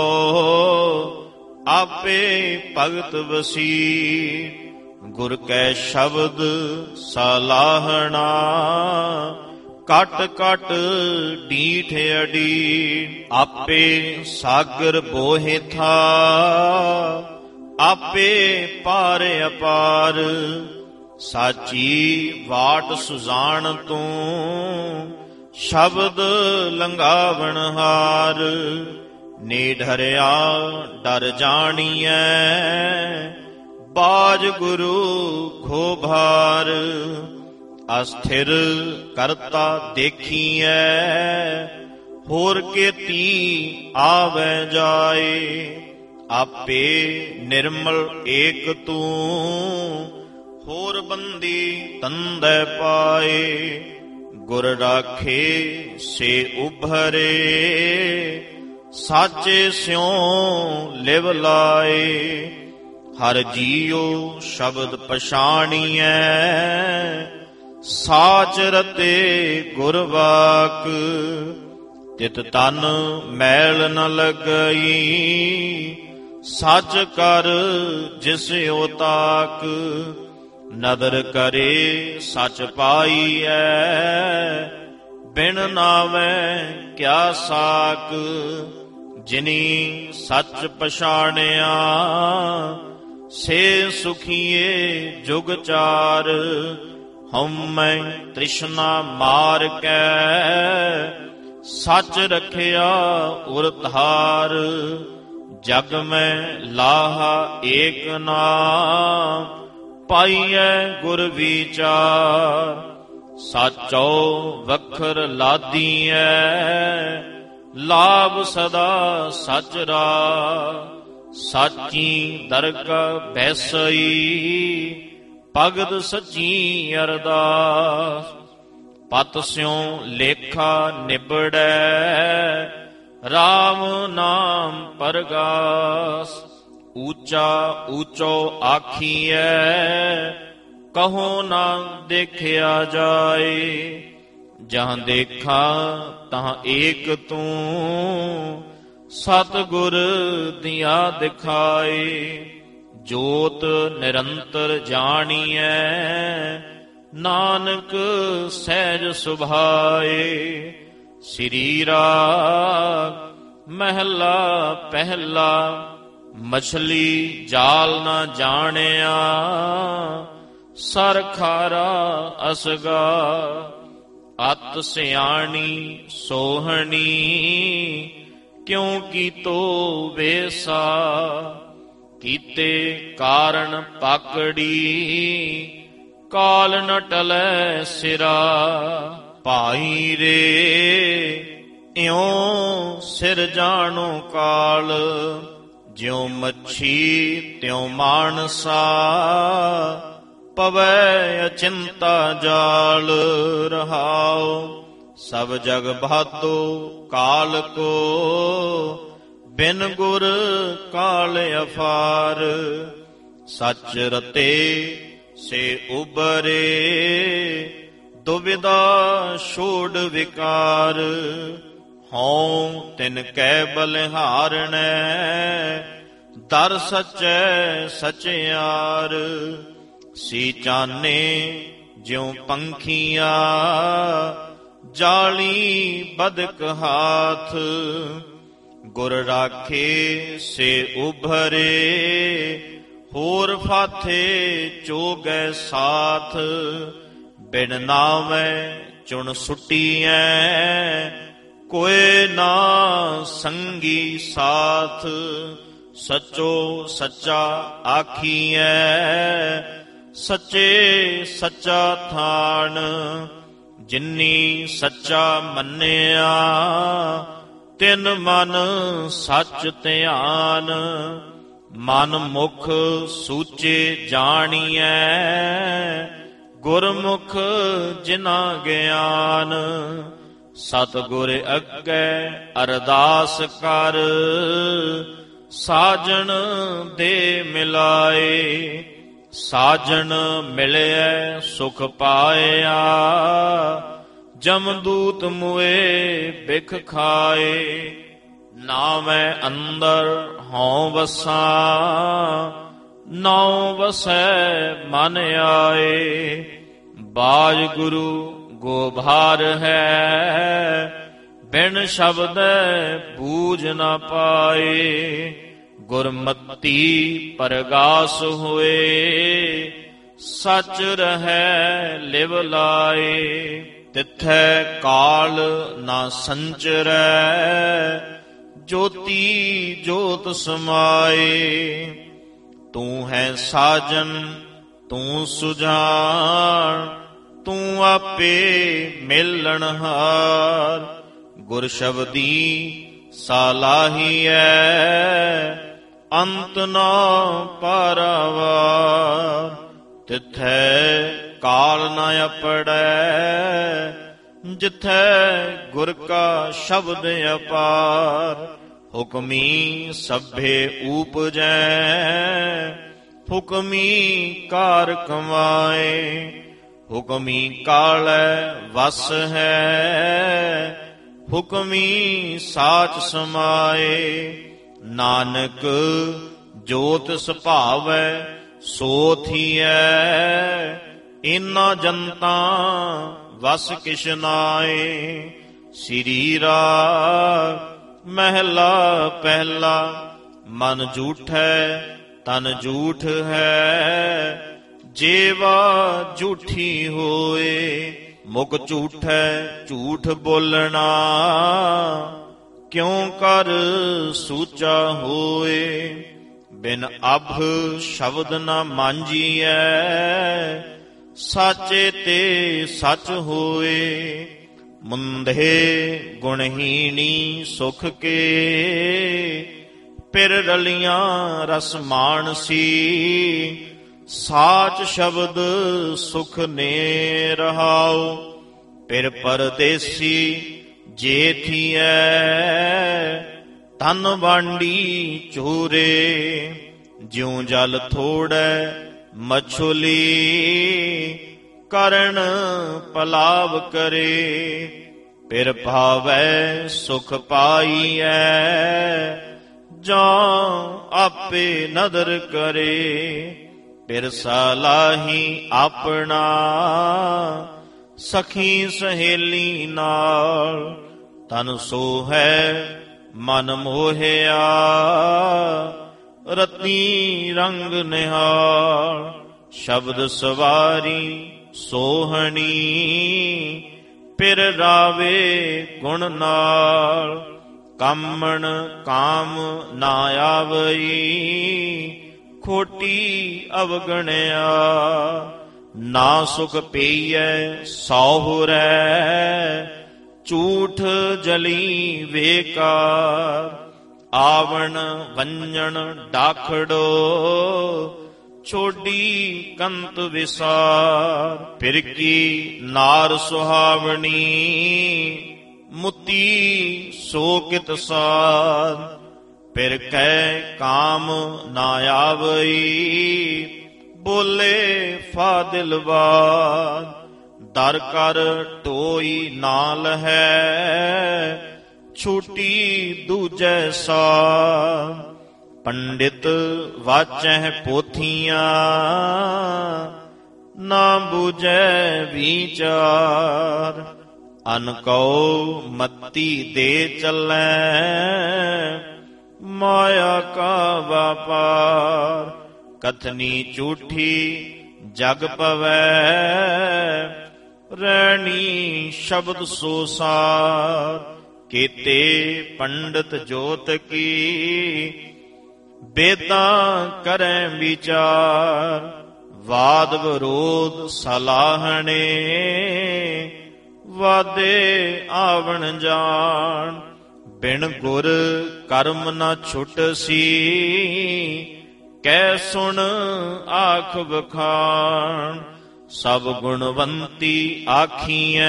ਆਪੇ ਭਗਤ ਵਸੀ। ਗੁਰ ਕੈ ਸ਼ਬਦ ਸਲਾਹਣਾ, ਕਟ ਕਟ ਡੀਠ ਅਡੀ। ਆਪੇ ਸਾਗਰ ਬੋਹਿ ਥਾ, ਆਪੇ ਪਾਰ ਅਪਾਰ। ਸਾਚੀ ਵਾਟ ਸੁਜਾਨ ਤੂੰ, ਸ਼ਬਦ ਲੰਘਾਵਣ ਹਾਰ। ਨਿਡਰਿਆ ਡਰ ਜਾਣੀਐ, ਬਾਜ ਗੁਰੂ ਖੋ ਭਾਰ। ਅਸਥਿਰ ਕਰਤਾ ਦੇਖੀਐ, ਹੋਰ ਕੇਤੀ ਆਵੈ ਜਾਏ। ਆਪੇ ਨਿਰਮਲ ਏਕ ਤੂੰ, ਹੋਰ ਬੰਦੀ ਤੰਦੈ ਪਾਏ। ਗੁਰ ਰਾਖੇ ਸੇ ਉਭਰੇ, ਸਾਚੇ ਸਿਉ ਲਿਵ ਲਾਏ। ਹਰ ਜੀਉ ਸ਼ਬਦ ਪਛਾਣੀਐ, ਸਾਚ ਰਤੇ ਗੁਰ ਵਾਕ। ਤਿਤ ਤਨ ਮੈਲ ਨ ਲੱਗਈ, ਸੱਚ ਕਰ ਜਿਸ ਓ ਤਾਕ। ਨਦਰ ਕਰੇ ਸੱਚ ਪਾਈਐ, ਬਿਨ ਨਾਵੈ ਕਿਆ ਸਾਕ। ਜਿਨੀ ਸੱਚ ਪਛਾਣਿਆ, ਸੇ ਸੁਖੀਏ ਜੁਗ ਚਾਰ। ਹਉਮੈ ਤ੍ਰਿਸ਼ਨਾ ਮਾਰ ਕੈ, ਸੱਚ ਰਖਿਆ ਉਰ ਧਾਰ। ਜਗ ਮੈਂ ਲਾਹਾ ਏਕ ਨਾਮ, ਪਾਈਐ ਗੁਰ ਵਿਚਾਰ। ਸਾਚੋ ਵਖਰ ਲਾਦੀਐ, ਲਾਭ ਸਦਾ ਸਚ ਰਾ। ਸਾਚੀ ਦਰਗਾਹ ਬੈਸਈ, ਭਗਤ ਸੱਚੀ ਅਰਦਾਸ। ਪਤ ਸਿਉ ਲੇਖਾ ਨਿਬੜੈ, RAM ਨਾਮ ਪਰਗਾਸ। ਊਚਾ ਊਚੋ ਆਖੀਐ, ਕਹੋ ਨਾ ਦੇਖਿਆ ਜਾਏ। ਜਹਾਂ ਦੇਖਾ ਤਹਾਂ ਏਕ ਤੂੰ, ਸਤਿਗੁਰ ਦਿਆ ਦਿਖਾਏ। ਜੋਤ ਨਿਰੰਤਰ ਜਾਣੀਐ, ਨਾਨਕ ਸਹਿਜ ਸੁਭਾਏ। ਸ੍ਰੀ ਰਾਗ ਮਹਿਲਾ ਪਹਿਲਾ। ਮਛਲੀ ਜਾਲ ਨਾ ਜਾਣਿਆ, ਸਰ ਖਾਰਾ ਅਸਗਾ। ਅਤ ਸਿਆਣੀ ਸੋਹਣੀ, ਕਿਉ ਕੀਤੋ ਵੇਸਾ। ਕੀਤੇ ਕਾਰਨ ਪਾਕੜੀ, ਕਾਲ ਨ ਟਲੈ ਸਿਰਾ। ਭਾਈ ਰੇ ਇਉਂ ਸਿਰ ਜਾਣੋ ਕਾਲ, ਜਿਉ ਮੱਛੀ ਤਿਉ ਮਾਨਸਾ, ਪਵੈ ਅਚਿੰਤਾ ਜਾਲ ਰਹਾਉ। ਸਭ ਜਗ ਬਾਧੋ ਕਾਲ ਕੋ, ਬਿਨ ਗੁਰ ਕਾਲ ਅਫਾਰ। ਸੱਚ ਰਤੇ ਸੇ ਉਬਰੇ, ਦੁਬਿਧਾ ਛੋੜ ਵਿਕਾਰ। ਹਉ ਤਿਨ ਕੈ ਬਲਿਹਾਰਣੈ, ਦਰ ਸਚੈ ਸਚਿਆਰ। ਸੀ ਚਾਨੇ ਜਿਉ ਪੰਖੀਆ, ਜਾਲੀ ਬਦਕ ਹਾਥ। ਗੁਰ ਰਾਖੇ ਸੇ ਉਭਰੇ, ਹੋਰ ਫਾਥੇ ਚੋਗੈ ਸਾਥ। ਬਿਨ ਨਾਵੈ ਚੁਣ ਸੁਟੀਐ, ਕੋਇ ਨਾ ਸੰਗੀ ਸਾਥ। ਸਚੋ ਸੱਚਾ ਆਖੀਐ, ਸੱਚੇ ਸੱਚਾ ਥਾਨ। ਜਿਨੀ ਸੱਚਾ ਮੰਨਿਆ, ਤਿਨ ਮਨ ਸੱਚ ਧਿਆਨ। ਮਨ ਮੁਖ ਸੂਚੇ ਜਾਣੀਐ, ਗੁਰਮੁਖ ਜਿਨਾ ਗਿਆਨ। ਸਤਿਗੁਰ ਅੱਗੇ ਅਰਦਾਸ ਕਰ, ਸਾਜਣ ਦੇ ਮਿਲਾਏ। ਸਾਜਣ ਮਿਲਿਐ ਸੁਖ ਪਾਇਆ, ਜਮਦੂਤ ਮੁਏ ਬਿਖ ਖਾਏ। ਨਾਵੇਂ ਅੰਦਰ ਹਉ ਵਸਾਂ, ਨਾਉ ਵਸੈ ਮਨ ਆਏ। ਬਾਜ ਗੁਰੂ ਗੋਭਾਰ ਹੈ, ਬਿਨ ਸ਼ਬਦੈ ਬੂਝ ਨਾ ਪਾਏ। ਗੁਰਮਤੀ ਪਰਗਾਸ ਹੋਏ, ਸੱਚ ਰਹੈ ਲਿਵ ਲਾਏ। ਤਿਥੈ ਕਾਲ ਨਾ ਸੰਚਰੈ, ਜੋਤੀ ਜੋਤ ਸਮਾਏ। ਤੂੰ ਹੈ ਸਾਜਨ ਤੂੰ ਸੁਜਾਨ, ਤੂੰ ਆਪੇ ਮਿਲਣਹਾਰ। ਗੁਰ ਸ਼ਬਦੀ ਸਾਲਾਹੀਐ, ਅੰਤ ਨਾ ਪਾਰਾਵਾਰ। ਤਿਥੈ ਕਾਲ ਨ ਅਪੜੈ, ਜਿਥੈ ਗੁਰ ਕਾ ਸ਼ਬਦ ਅਪਾਰ। ਹੁਕਮੀ ਸਭੇ ਊਪਜੈ, ਹੁਕਮੀ ਕਾਰ ਕਮਾਏ। ਹੁਕਮੀ ਕਾਲੈ ਵਸ ਹੈ, ਹੁਕਮੀ ਸਾਚ ਸਮਾਏ। ਨਾਨਕ ਜੋਤ ਸੁਭਾਵੈ ਸੋ ਥੀਐ, ਇਨਾ ਜਨਤਾ ਵਸ ਕਿਛ ਨਾਏ। ਸ੍ਰੀ ਰਾਗ ਮਹਿਲਾ ਪਹਿਲਾ, ਮਨ ਝੂਠੈ ਤਨ ਝੂਠ ਹੈ, ਜੇਵਾ ਝੂਠੀ ਹੋਏ। ਮੁਖ ਝੂਠੈ ਝੂਠ ਬੋਲਣਾ, ਕਿਉ ਕਰ ਸੂਚਾ ਹੋਏ। ਬਿਨ ਅਭ ਸ਼ਬਦ ਨ ਮਾਂਜੀਐ, ਸਾਚੇ ਤੇ ਸੱਚ ਹੋਏ। ਮੁੰਧੇ ਗੁਣਹੀਣੀ ਸੁਖ ਕੇ, ਪਿਰ ਰਲੀਆਂ ਰਸ ਮਾਨਸੀ। ਸਾਚ ਸ਼ਬਦ ਸੁਖ ਨੇ ਰਹਾਉ, ਪਿਰ ਪਰਦੇਸੀ ਜੇ ਥੀਐ। ਤਨ ਵਾਂਡੀ ਚੂਰੇ, ਜਿਉ ਜਲ ਥੋੜੈ ਮਛਲੀ। ਕਰਨ ਪਲਾਵ ਕਰੇ, ਪਿਰ ਭਾਵੈ ਸੁਖ ਪਾਈਐ। ਜਾਂ ਆਪੇ ਨਦਰ ਕਰੇ, ਪਿਰ ਸਲਾਹੀ ਆਪਣਾ। ਸਖੀ ਸਹੇਲੀ ਨਾਲ, ਤਨ ਸੋ ਹੈ ਮਨ ਮੋਹਿਆ। ਰਤੀ ਰੰਗ ਨਿਹਾਲ, ਸ਼ਬਦ ਸਵਾਰੀ ਸੋਹਣੀ। ਪਿਰ ਰਾਵੇ ਗੁਣ ਨਾਲ, ਕਾਮਣ ਕਾਮ ਨਾ ਆਵਈ। ਖੋਟੀ ਅਵਗਣਿਆ, ਨਾ ਸੁਖ ਪਈਐ ਸਹੁਰੈ। ਝੂਠ ਜਲੀ ਵੇਕਾਰ, ਆਵਣ ਵੰਜਣ ਡਾਖੜੋ, ਛੋਡੀ ਕੰਤ ਵਿਸਾਰ। ਫਿਰ ਕੀ ਨਾਰ ਸੁਹਾਵਣੀ, ਮੁਤੀ ਸੋ ਕਿਤ ਸਾਧ। ਫਿਰ ਕਹਿ ਕਾਮ ਨਾ ਆਵਈ, ਬੋਲੇ ਫਾਦਿਲ ਬਾਦ। ਦਰ ਕਰ ਟੋਈ ਨਾ ਲਹੈ, ਛੂਟੀ ਦੂਜੈ ਸਾਧ। ਪੰਡਿਤ ਵਾਚੈ ਪੋਥੀਆਂ, ਨਾ ਬੂਝੈ ਵਿਚਾਰ। ਅਨ ਕਉ ਮਤੀ ਦੇ ਚੱਲੈ, ਮਾਇਆ ਕਾ ਵਾਪਾਰ। ਕਥਨੀ ਝੂਠੀ ਜਗ ਪਵੈ, ਰਹਿਣੀ ਸ਼ਬਦ ਸੋ ਸਾਰ। ਕੀਤੇ ਪੰਡਿਤ ਜੋਤ ਕੀ, ਬੇਦਾਂ ਕਰੈ ਵਿਚਾਰ। ਵਾਦ ਵਿਰੋਧ ਸਲਾਹਣੇ, ਵਾਦੇ ਆਵਣ ਜਾਣ। ਬਿਨ ਗੁਰ ਕਰਮ ਨ ਛੁਟਸੀ, ਕਹਿ ਸੁਣ ਆਖ ਬਖਾਣ। ਸਭ ਗੁਣਵੰਤੀ ਆਖੀਐ,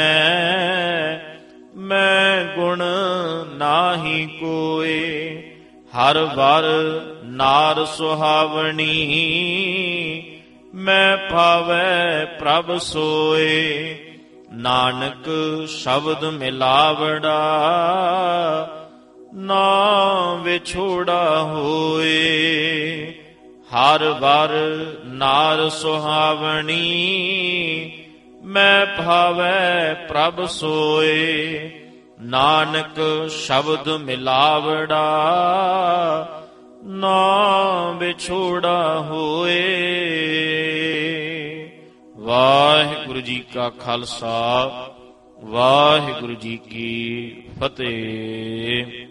ਮੈਂ ਗੁਣ ਨਾਹੀ ਕੋਇ। ਹਰ ਵਰ ਨਾਰ ਸੁਹਾਵਣੀ, ਮੈਂ ਭਾਵੈ ਪ੍ਰਭ ਸੋਏ। ਨਾਨਕ ਸ਼ਬਦ ਮਿਲਾਵੜਾ, ਨਾ ਵਿਛੋੜਾ ਹੋਏ। ਹਰ ਵਰ ਨਾਰ ਸੁਹਾਵਣੀ, ਮੈਂ ਭਾਵੈ ਪ੍ਰਭ ਸੋਏ। ਨਾਨਕ ਸ਼ਬਦ ਮਿਲਾਵੜਾ, ਨਾ ਵਿਛੋੜਾ ਹੋਏ। ਵਾਹਿਗੁਰੂ ਜੀ ਕਾ ਖਾਲਸਾ, ਵਾਹਿਗੁਰੂ ਜੀ ਕੀ ਫਤਿਹ।